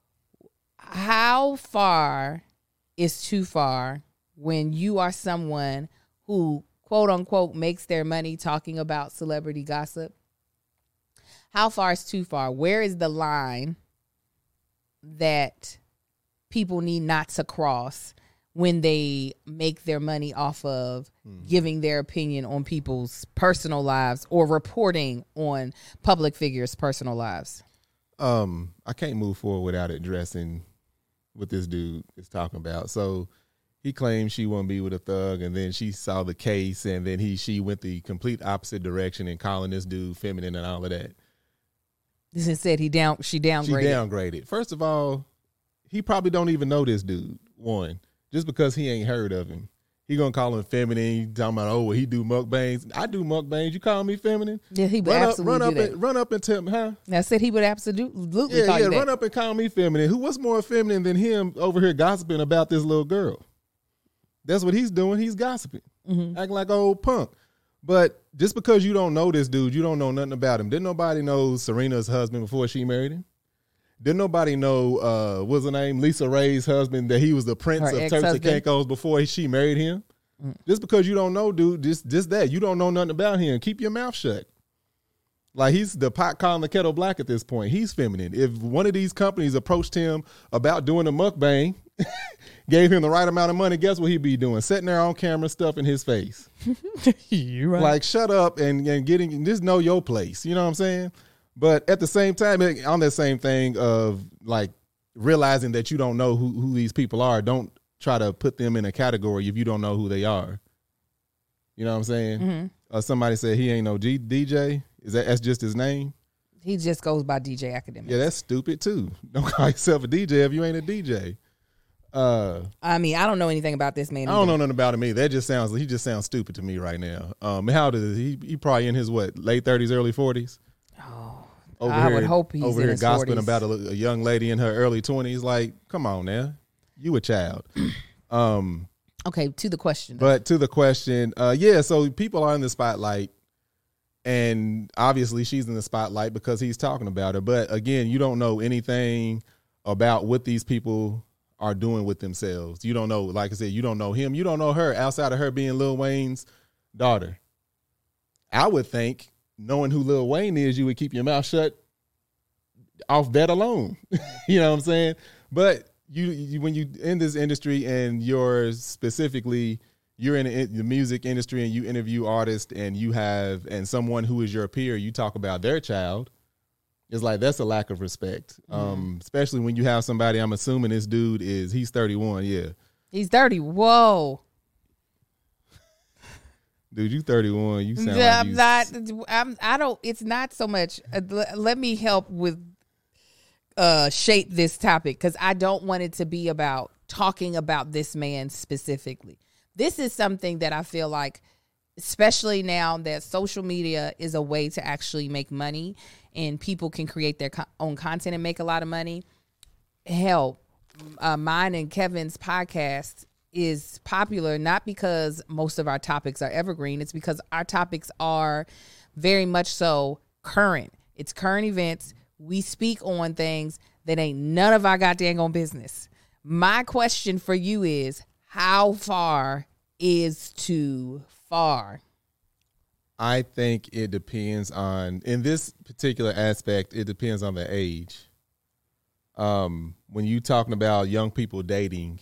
how far is too far when you are someone who, quote unquote, makes their money talking about celebrity gossip. How far is too far? Where is the line that people need not to cross when they make their money off of mm. giving their opinion on people's personal lives or reporting on public figures' personal lives? Um, I can't move forward without addressing what this dude is talking about. So he claimed she wouldn't be with a thug, and then she saw the case, and then he she went the complete opposite direction and calling this dude feminine and all of that. This is said he down she downgraded. She downgraded. First of all, he probably don't even know this dude. One, just because he ain't heard of him, he gonna call him feminine. He talking about, oh, well, he do mukbangs. I do mukbangs. You call me feminine? Yeah, he would run absolutely up, run do up that. And, run up and tell me, huh? I said he would absolutely Yeah, call yeah. you that. Run up and call me feminine. Who? What's more feminine than him over here gossiping about this little girl? That's what he's doing. He's gossiping, mm-hmm. acting like an old punk. But just because you don't know this dude, you don't know nothing about him. Didn't nobody know Serena's husband before she married him? Didn't nobody know, uh, what's her name, Lisa Ray's husband, that he was the prince Her of Turks and Caicos before she married him? Mm. Just because you don't know, dude, just, just that. You don't know nothing about him. Keep your mouth shut. Like, he's the pot calling the kettle black at this point. He's feminine. If one of these companies approached him about doing a mukbang, gave him the right amount of money, guess what he'd be doing? Sitting there on camera, stuff in his face. You right. Like, shut up and, and getting, just know your place. You know what I'm saying? But at the same time, on that same thing of, like, realizing that you don't know who, who these people are, don't try to put them in a category if you don't know who they are. You know what I'm saying? Mm-hmm. Uh, somebody said he ain't no G- D J. Is that that's just his name? He just goes by D J Academics. Yeah, that's stupid too. Don't call yourself a D J if you ain't a D J. Uh, I mean, I don't know anything about this man. I don't know nothing about him either. That just sounds he just sounds stupid to me right now. Um, how does he? He probably in his what late thirties, early forties. Oh, Over I here, would hope he's over in here his gossiping forties. about a, a young lady in her early twenties. Like, come on now, you a child. um, Okay, to the question. but to the question, uh, yeah. So people are in the spotlight, and obviously she's in the spotlight because he's talking about her. But again, you don't know anything about what these people are doing with themselves. You don't know, like I said, you don't know him. You don't know her outside of her being Lil Wayne's daughter. I would think, knowing who Lil Wayne is, you would keep your mouth shut off that alone. You know what I'm saying? But you, you when you in this industry and you're specifically you're in the, the music industry and you interview artists and you have and someone who is your peer, you talk about their child. It's like that's a lack of respect, mm-hmm. um, especially when you have somebody. I'm assuming this dude is he's thirty-one. Yeah, he's thirty. Whoa, dude, you thirty-one. You sound yeah, like I'm you... not. I'm. I don't. It's not so much. Uh, l- let me help with uh, shape this topic because I don't want it to be about talking about this man specifically. This is something that I feel like, especially now that social media is a way to actually make money. And people can create their co- own content and make a lot of money. Hell, uh, mine and Kevin's podcast is popular not because most of our topics are evergreen. It's because our topics are very much so current. It's current events. We speak on things that ain't none of our goddamn own business. My question for you is, how far is too far? I think it depends on, in this particular aspect, it depends on the age. Um, when you talking about young people dating,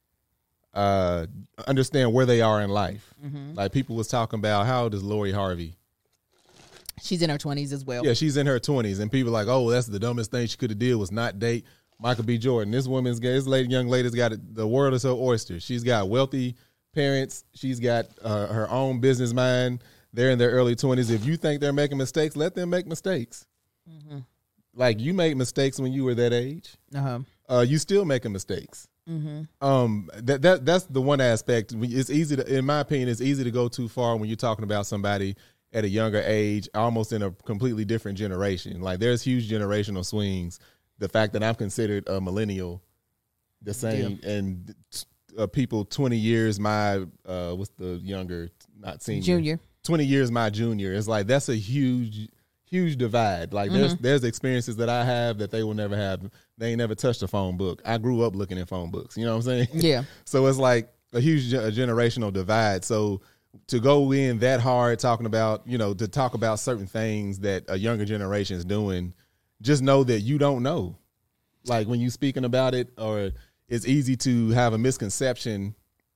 uh, understand where they are in life. Mm-hmm. Like people was talking about, how old is Lori Harvey? She's in her twenties as well. Yeah, she's in her twenties, and people are like, oh, that's the dumbest thing she could have did was not date Michael B. Jordan. This woman's, this lady, young lady's got a, the world is her oyster. She's got wealthy parents. She's got uh, her own business mind. They're in their early twenties. If you think they're making mistakes, let them make mistakes. Mm-hmm. Like you made mistakes when you were that age. Uh-huh. Uh, you still making mistakes. Mm-hmm. Um, that that that's the one aspect. It's easy to, in my opinion, it's easy to go too far when you're talking about somebody at a younger age, almost in a completely different generation. Like there's huge generational swings. The fact that I'm considered a millennial, the same, yeah. and uh, people twenty years my uh, what's the younger, not senior, junior. twenty years my junior. It's like that's a huge, huge divide. Like mm-hmm. there's there's experiences that I have that they will never have. They ain't never touched a phone book. I grew up looking at phone books. You know what I'm saying? Yeah. So it's like a huge a generational divide. So to go in that hard talking about, you know, to talk about certain things that a younger generation is doing, just know that you don't know. Like when you speaking about it, or it's easy to have a misconception.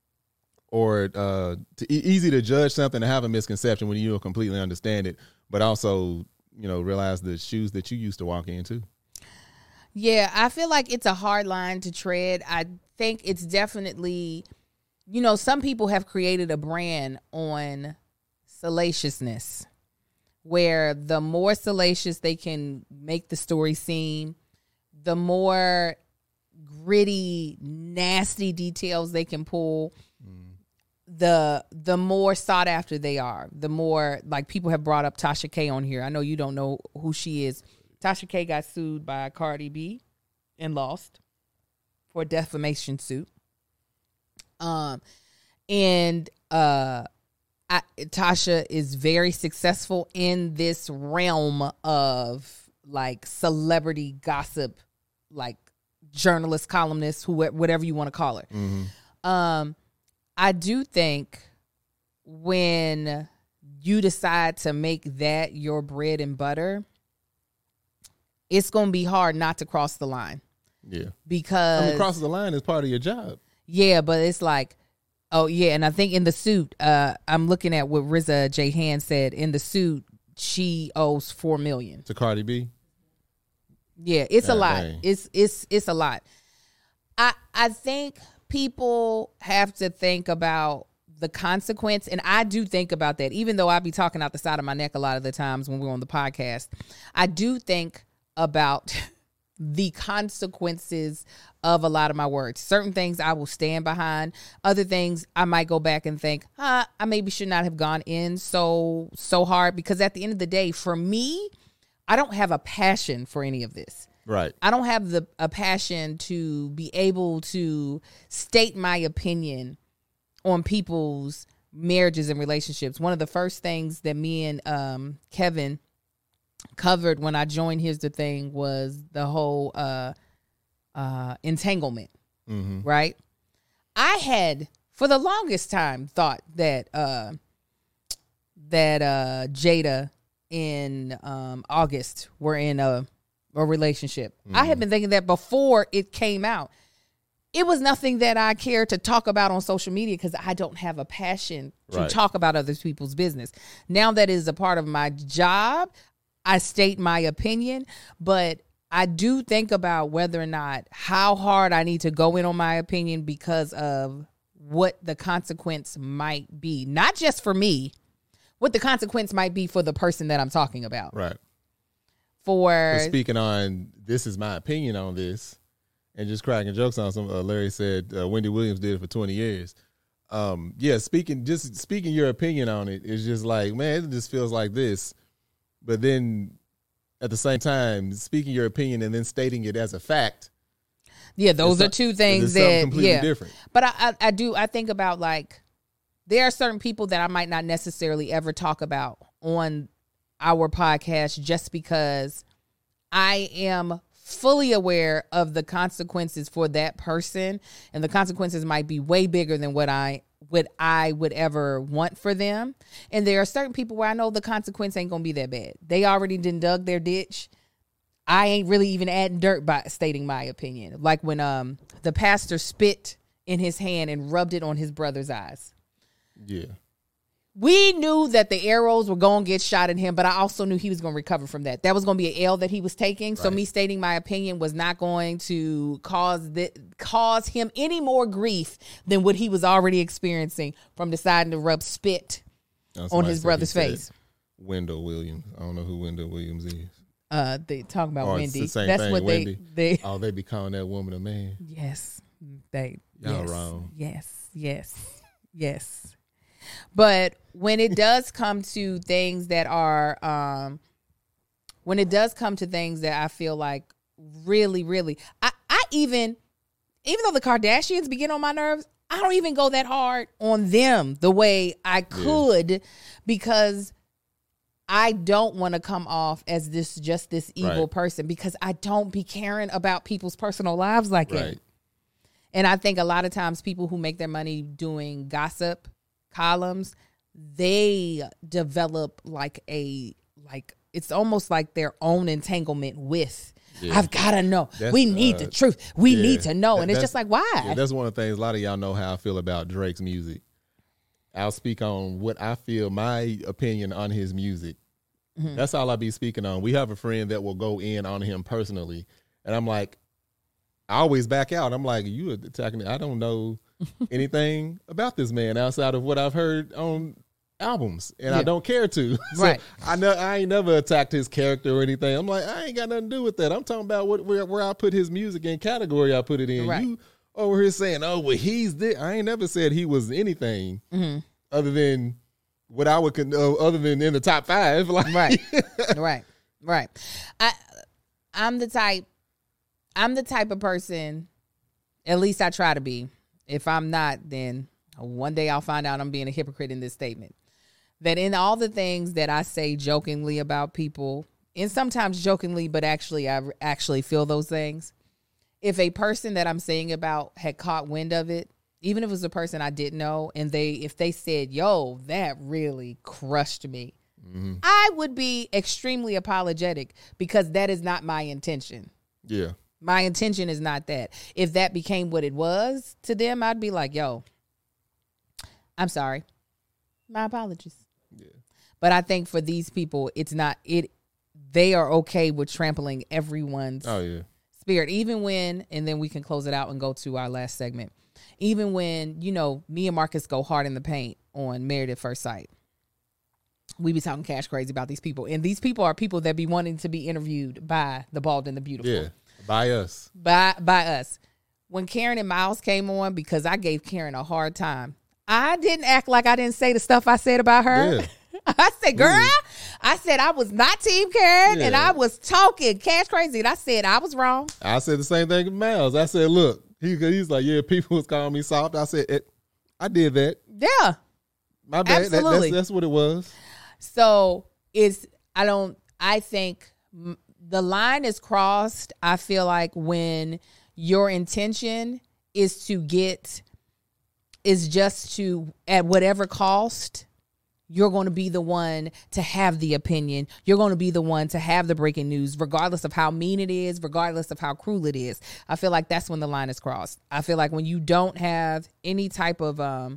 Or uh, to, easy to judge something and have a misconception when you don't completely understand it, but also, you know, realize the shoes that you used to walk into. Yeah, I feel like it's a hard line to tread. I think it's definitely, you know, some people have created a brand on salaciousness, where the more salacious they can make the story seem, the more gritty, nasty details they can pull. the the more sought after they are, the more, like, people have brought up Tasha K on here. I know you don't know who she is. Tasha K got sued by Cardi B and lost for a defamation suit. Um, and uh, I, Tasha is very successful in this realm of like celebrity gossip, like journalist, columnist, who, whatever you want to call her. Mm-hmm. Um. I do think when you decide to make that your bread and butter, it's going to be hard not to cross the line. Yeah. Because I mean, crossing the line is part of your job. Yeah, but it's like, oh, yeah. And I think in the suit, uh, I'm looking at what Rizza J. Hand said. In the suit, she owes four million dollars to Cardi B. Yeah, it's God, a lot. Dang. It's it's it's a lot. I I think people have to think about the consequence, and I do think about that, even though I be talking out the side of my neck a lot of the times when we're on the podcast, I do think about the consequences of a lot of my words. Certain things I will stand behind. Other things I might go back and think, huh, I maybe should not have gone in so, so hard, because at the end of the day, for me, I don't have a passion for any of this. Right. I don't have the a passion to be able to state my opinion on people's marriages and relationships. One of the first things that me and um, Kevin covered when I joined Here's the Thing was the whole uh, uh, entanglement, Mm-hmm. right? I had, for the longest time, thought that uh, that uh, Jada and um, August were in a, a relationship. Mm-hmm. I had been thinking that before it came out. It was nothing that I care to talk about on social media because I don't have a passion to Right. talk about other people's business. Now that is a part of my job, I state my opinion, but I do think about whether or not how hard I need to go in on my opinion because of what the consequence might be. Not just for me, what the consequence might be for the person that I'm talking about. Right. For But speaking on, this is my opinion on this, and just cracking jokes on some, uh, Larry said uh, Wendy Williams did it for twenty years. Um, yeah, speaking, just speaking your opinion on it is just like, man, it just feels like this. But then at the same time, speaking your opinion and then stating it as a fact. yeah, those it's are two some- things it's something that, completely yeah. different. But I, I, I do, I think about like, there are certain people that I might not necessarily ever talk about on our podcast just because I am fully aware of the consequences for that person, and the consequences might be way bigger than what I what I would ever want for them. And there are certain people where I know the consequence ain't gonna be that bad. They already done dug their ditch. I ain't really even adding dirt by stating my opinion. Like when um the pastor spit in his hand and rubbed it on his brother's eyes. Yeah. We knew that the arrows were going to get shot at him, but I also knew he was going to recover from that. That was going to be an L that he was taking. So Right. me stating my opinion was not going to cause the, cause him any more grief than what he was already experiencing from deciding to rub spit Now, on somebody his said brother's he said face. Wendell Williams. I don't know who Wendell Williams is. Uh, they talk about Or it's Wendy. the same That's thing, what Wendy. they they. Oh, they be calling that woman a man. Yes, they. Y'all yes, wrong. Yes, yes, yes. But when it does come to things that are, um, when it does come to things that I feel like really, really, I, I even, even though the Kardashians begin on my nerves, I don't even go that hard on them the way I could because I don't want to come off as this, just this evil Right. person because I don't be caring about people's personal lives like that. Right. And I think a lot of times people who make their money doing gossip columns, they develop like a, like, it's almost like their own entanglement with, Yeah. I've got to know. That's, we need uh, the truth. We yeah. need to know. That- And it's that's- just like, why? Yeah, that's one of the things. A lot of y'all know how I feel about Drake's music. I'll speak on what I feel, my opinion on his music. Mm-hmm. That's all I be speaking on. We have a friend that will go in on him personally, and I'm like, I always back out. I'm like, you attacking? I don't know anything about this man outside of what I've heard on albums, and Yeah. I don't care to. So Right. I know I ain't never attacked his character or anything. I'm like, I ain't got nothing to do with that. I'm talking about what where, where I put his music in category. I put it in. Right. You over here saying, oh, well, he's this. I ain't never said he was anything Mm-hmm. other than what I would con- uh, other than in the top five. Like, Right. right. Right. I I'm the type I'm the type of person, at least I try to be. If I'm not, then one day I'll find out I'm being a hypocrite in this statement. That in all the things that I say jokingly about people, and sometimes jokingly, but actually I actually feel those things. If a person that I'm saying about had caught wind of it, even if it was a person I didn't know, and they if they said, yo, that really crushed me, Mm-hmm. I would be extremely apologetic because that is not my intention. yeah, My intention is not that. If that became what it was to them, I'd be like, yo, I'm sorry. My apologies. Yeah. But I think for these people, it's not it. They are okay with trampling everyone's oh yeah, spirit, even when, and then we can close it out and go to our last segment. even when, you know, me and Marcus go hard in the paint on Married at First Sight, we be talking cash crazy about these people. And these people are people that be wanting to be interviewed by the Bald and the Beautiful. Yeah, by us. By, by us. When Karen and Miles came on, because I gave Karen a hard time, I didn't act like I didn't say the stuff I said about her. Yeah. I said, girl, mm-hmm. I said I was not Team Karen, yeah. and I was talking cash crazy, and I said I was wrong. I said the same thing to Miles. I said, look, he, he's like, yeah, people was calling me soft. I said, it, I did that. Yeah. My bad. That, that's, that's what it was. So it's, I don't, I think the line is crossed, I feel like, when your intention is to get, is just to, at whatever cost, you're going to be the one to have the opinion. You're going to be the one to have the breaking news, regardless of how mean it is, regardless of how cruel it is. I feel like that's when the line is crossed. I feel like when you don't have any type of, um,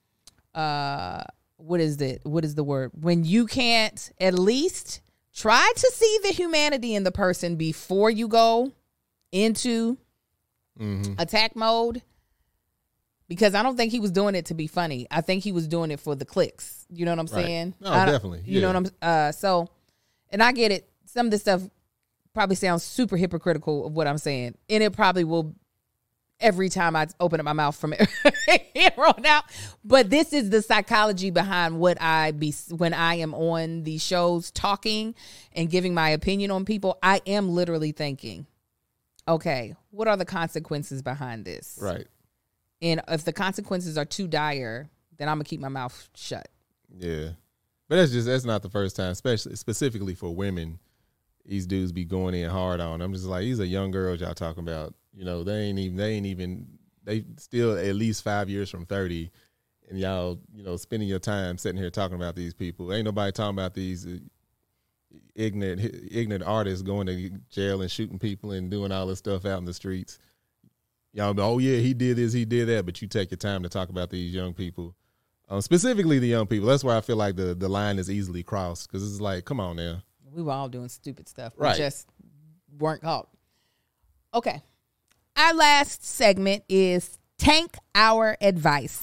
uh, what is it? What is the word? When you can't at least try to see the humanity in the person before you go into mm-hmm. attack mode. Because I don't think he was doing it to be funny. I think he was doing it for the clicks. You know what I'm right. saying? No, definitely. You yeah. know what I'm uh so and I get it. Some of this stuff probably sounds super hypocritical of what I'm saying. And it probably will every time I open up my mouth from here on out. But this is the psychology behind what I be when I am on these shows talking and giving my opinion on people. I am literally thinking, okay, what are the consequences behind this? Right. And if the consequences are too dire, then I'm gonna keep my mouth shut. Yeah, but that's just that's not the first time, especially specifically for women. These dudes be going in hard on. I'm just like, these are young girls y'all talking about. You know, they ain't even they ain't even they still at least five years from thirty, and y'all you know spending your time sitting here talking about these people. Ain't nobody talking about these ignorant ignorant artists going to jail and shooting people and doing all this stuff out in the streets. Y'all be, oh, yeah, he did this, he did that, but you take your time to talk about these young people, um, specifically the young people. That's why I feel like the, the line is easily crossed, because it's like, come on now. We were all doing stupid stuff. Right. We just weren't caught. Okay. Our last segment is Tank Our Advice.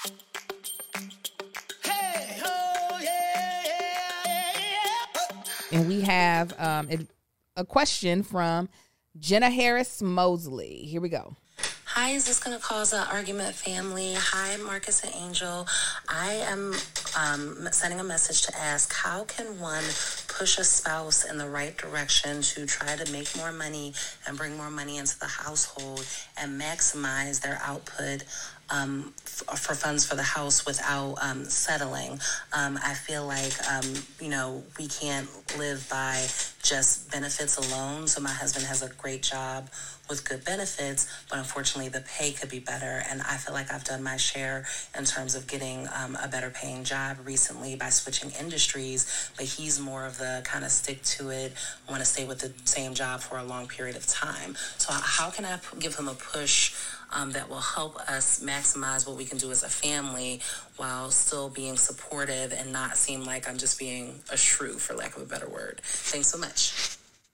Hey, oh, yeah, yeah, yeah. And we have um, a question from Jenna Harris Mosley. Here we go. Hi, is this going to cause an argument, family? Hi, Marcus and Angel. I am um, sending a message to ask, how can one push a spouse in the right direction to try to make more money and bring more money into the household and maximize their output um, f- for funds for the house without um, settling? Um, I feel like, um, you know, we can't live by just benefits alone. So my husband has a great job with good benefits, but unfortunately the pay could be better. And I feel like I've done my share in terms of getting um, a better paying job recently by switching industries, but he's more of the kind of stick to it, want to stay with the same job for a long period of time. So how can I give him a push um, that will help us maximize what we can do as a family while still being supportive and not seem like I'm just being a shrew, for lack of a better word? Thanks so much.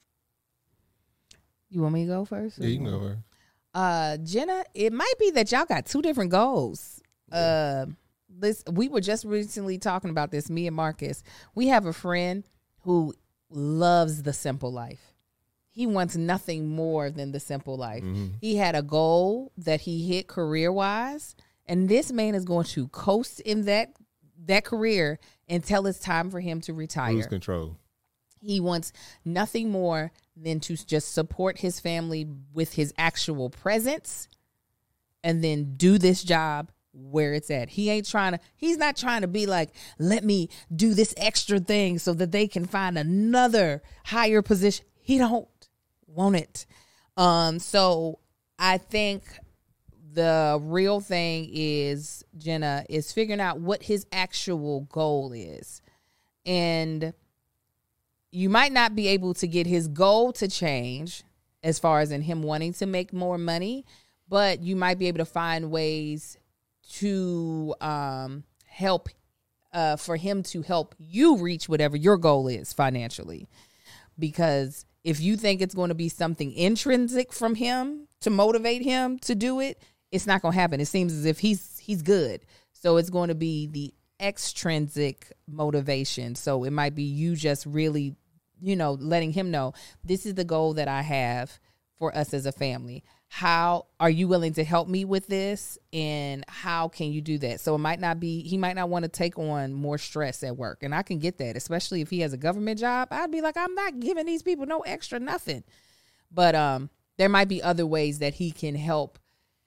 You want me to go first? Yeah, you can go first. Uh, Jenna, it might be that y'all got two different goals. Yeah. Uh, this we were just recently talking about this, me and Marcus. We have a friend who loves the simple life. He wants nothing more than the simple life. Mm-hmm. He had a goal that he hit career-wise, and this man is going to coast in that that career until it's time for him to retire. Lose control. He wants nothing more than to just support his family with his actual presence and then do this job where it's at. He ain't trying to, he's not trying to be like, let me do this extra thing so that they can find another higher position. He don't want it. Um, so I think the real thing is, Jenna, is figuring out what his actual goal is. And you might not be able to get his goal to change as far as in him wanting to make more money, but you might be able to find ways to um, help uh, for him to help you reach whatever your goal is financially. Because if you think it's going to be something intrinsic from him to motivate him to do it, it's not going to happen. It seems as if he's he's good. So it's going to be the extrinsic motivation. So it might be you just really, you know, letting him know this is the goal that I have for us as a family. How are you willing to help me with this? And how can you do that? So it might not be, he might not want to take on more stress at work. And I can get that, especially if he has a government job. I'd be like, I'm not giving these people no extra nothing. But um, there might be other ways that he can help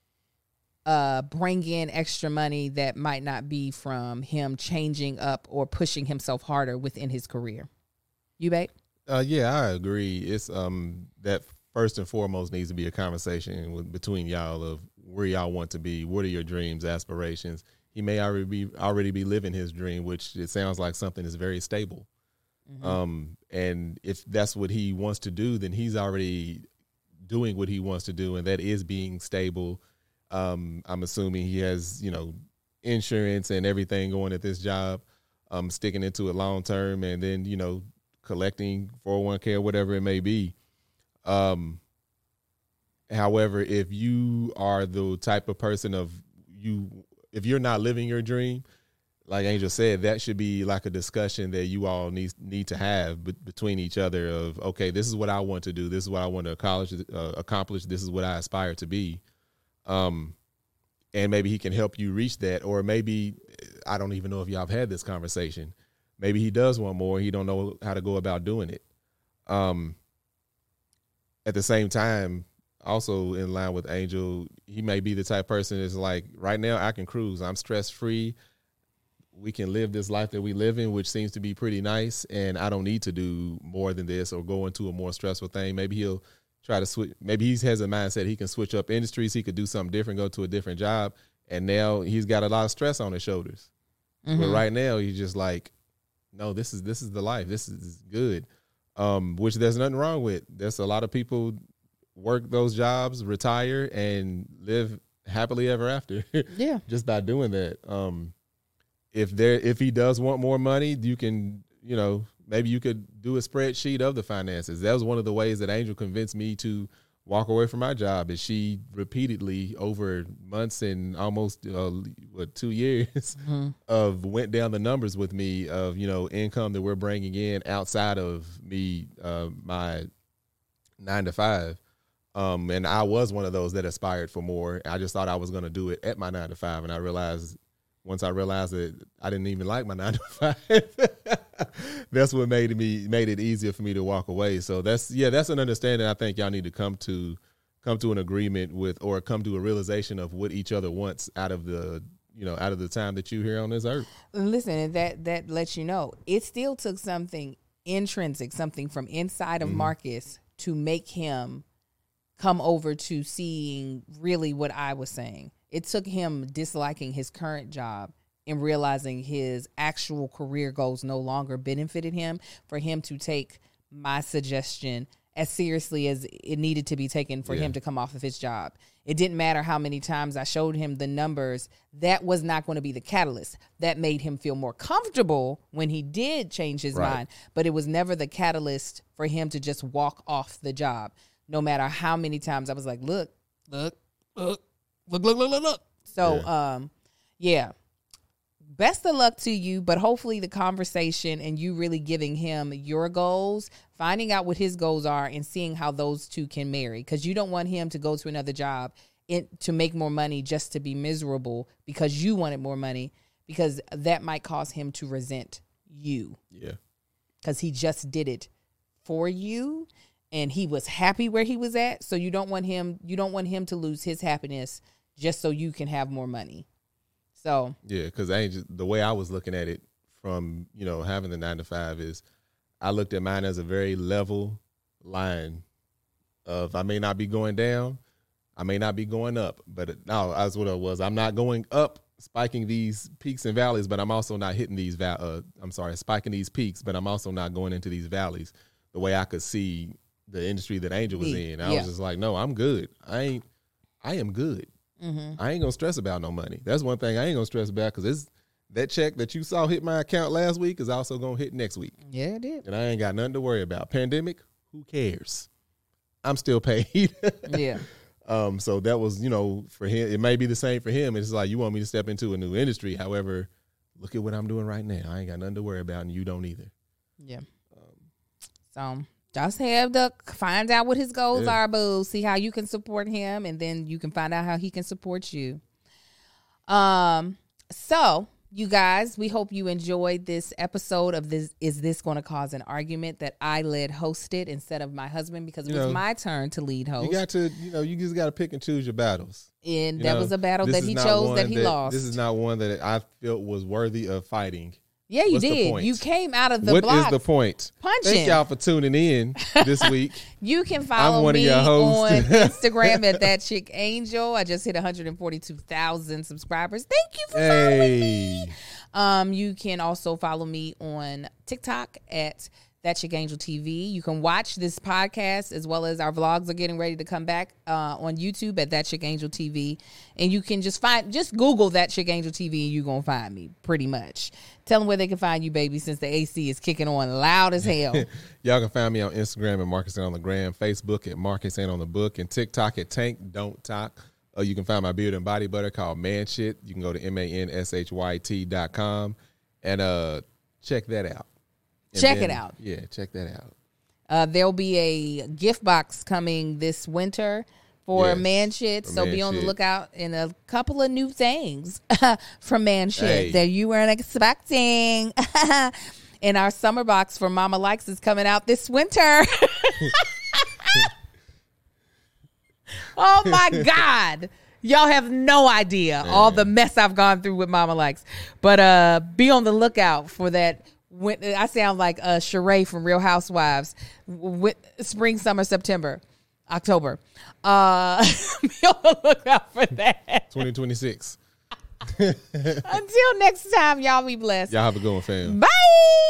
uh, bring in extra money that might not be from him changing up or pushing himself harder within his career. You, babe? Uh, yeah, I agree. It's um that first and foremost needs to be a conversation with, between y'all of where y'all want to be. What are your dreams, aspirations? He may already be already be living his dream, which it sounds like something is very stable. Mm-hmm. Um, and if that's what he wants to do, then he's already doing what he wants to do, and that is being stable. Um, I'm assuming he has, you know, insurance and everything going at this job, um, sticking into it long term, and then, you know, collecting four oh one k or whatever it may be. Um, however, if you are the type of person of you, if you're not living your dream, like Angel said, that should be like a discussion that you all need need to have be- between each other of, okay, this is what I want to do. This is what I want to accomplish. Uh, accomplish. This is what I aspire to be. Um, and maybe he can help you reach that. Or maybe, I don't even know if y'all have had this conversation. Maybe he does want more. He don't know how to go about doing it. Um, At the same time, also in line with Angel, he may be the type of person that's like, right now I can cruise. I'm stress free. We can live this life that we live in, which seems to be pretty nice. And I don't need to do more than this or go into a more stressful thing. Maybe he'll try to switch. Maybe he has a mindset he can switch up industries. He could do something different, go to a different job. And now he's got a lot of stress on his shoulders. Mm-hmm. But right now he's just like, no, this is this is the life. This is good. Um, which there's nothing wrong with. There's a lot of people work those jobs, retire, and live happily ever after. Yeah, just by doing that. Um, if there, if he does want more money, you can, you know, maybe you could do a spreadsheet of the finances. That was one of the ways that Angel convinced me to walk away from my job. Is she repeatedly over months and almost uh, what two years mm-hmm. of went down the numbers with me of, you know, income that we're bringing in outside of me, uh, my nine to five. Um, and I was one of those that aspired for more. I just thought I was going to do it at my nine to five. And I realized once I realized that I didn't even like my nine to five, that's what made me made it easier for me to walk away. So that's, yeah, that's an understanding I think y'all need to come to, come to an agreement with, or come to a realization of what each other wants out of the, you know, out of the time that you here on this earth. Listen, that, that lets you know it still took something intrinsic, something from inside of mm-hmm. Marcus to make him come over to seeing really what I was saying. It took him disliking his current job and realizing his actual career goals no longer benefited him for him to take my suggestion as seriously as it needed to be taken for yeah. him to come off of his job. It didn't matter how many times I showed him the numbers. That was not going to be the catalyst. That made him feel more comfortable when he did change his right. mind, but it was never the catalyst for him to just walk off the job. No matter how many times I was like, look, look, look, look, look, look, look, look. So, yeah. um, yeah, best of luck to you. But hopefully the conversation and you really giving him your goals, finding out what his goals are and seeing how those two can marry. Because you don't want him to go to another job in, to make more money just to be miserable because you wanted more money, because that might cause him to resent you. Yeah. Because he just did it for you. And he was happy where he was at. So you don't want him, you don't want him to lose his happiness just so you can have more money. So yeah, because I ain't just, the way I was looking at it from, you know, having the nine to five is I looked at mine as a very level line of I may not be going down, I may not be going up, but it, no, that's what it was. I'm not going up, spiking these peaks and valleys, but I'm also not hitting these val. Uh, I'm sorry, spiking these peaks, but I'm also not going into these valleys the way I could see the industry that Angel was in. I yeah. was just like, no, I'm good. I ain't, I am good. Mm-hmm. I ain't gonna stress about no money. That's one thing I ain't gonna stress about, because it's that check that you saw hit my account last week is also gonna hit next week. Yeah, it did. And I ain't got nothing to worry about. Pandemic, who cares? I'm still paid. Yeah. Um, so that was, you know, for him, it may be the same for him. It's like, you want me to step into a new industry. However, look at what I'm doing right now. I ain't got nothing to worry about, and you don't either. Yeah. Um, so just have to find out what his goals Yeah. are, boo. See how you can support him, and then you can find out how he can support you. Um, so you guys, we hope you enjoyed this episode of this. Is this going to cause an argument that I led hosted instead of my husband, because it You was know, my turn to lead host. You got to, you know, you just got to pick and choose your battles. And You that know, was a battle this that is he not chose one that he lost. This is not one that I felt was worthy of fighting. Yeah, you What's the did. point? You came out of the What block. is the point? punching. Thank y'all for tuning in this week. You can follow I'm one of me your hosts. on Instagram at That Chick Angel. I just hit one hundred forty-two thousand subscribers. Thank you for following me. Hey. Um, you can also follow me on TikTok at That Chick Angel T V. You can watch this podcast as well as our vlogs are getting ready to come back uh, on YouTube at That Chick Angel T V. And you can just find, just Google That Chick Angel T V and you're going to find me pretty much. Tell them where they can find you, baby, since the A C is kicking on loud as hell. Y'all can find me on Instagram at Marcus and on the Gram, Facebook at Marcus and on the Book, and TikTok at Tank Don't Talk. Uh, you can find my beard and body butter called Man Shit. You can go to M A N S H Y T dot com and uh, check that out. And Check then- it out. Yeah, check that out. Uh, there'll be a gift box coming this winter for Yes, Man Shit, for so Man be on the Shit. lookout in a couple of new things from Man Shit Hey. that you weren't expecting. And our summer box for Mama Likes is coming out this winter. Oh my God. Y'all have no idea all the mess I've gone through with Mama Likes. But uh, be on the lookout for that. When, I sound like a Sheree from Real Housewives. With spring, summer, September, October. Uh, be on the lookout for that. twenty twenty-six. Until next time, y'all be blessed. Y'all have a good one, fam. Bye.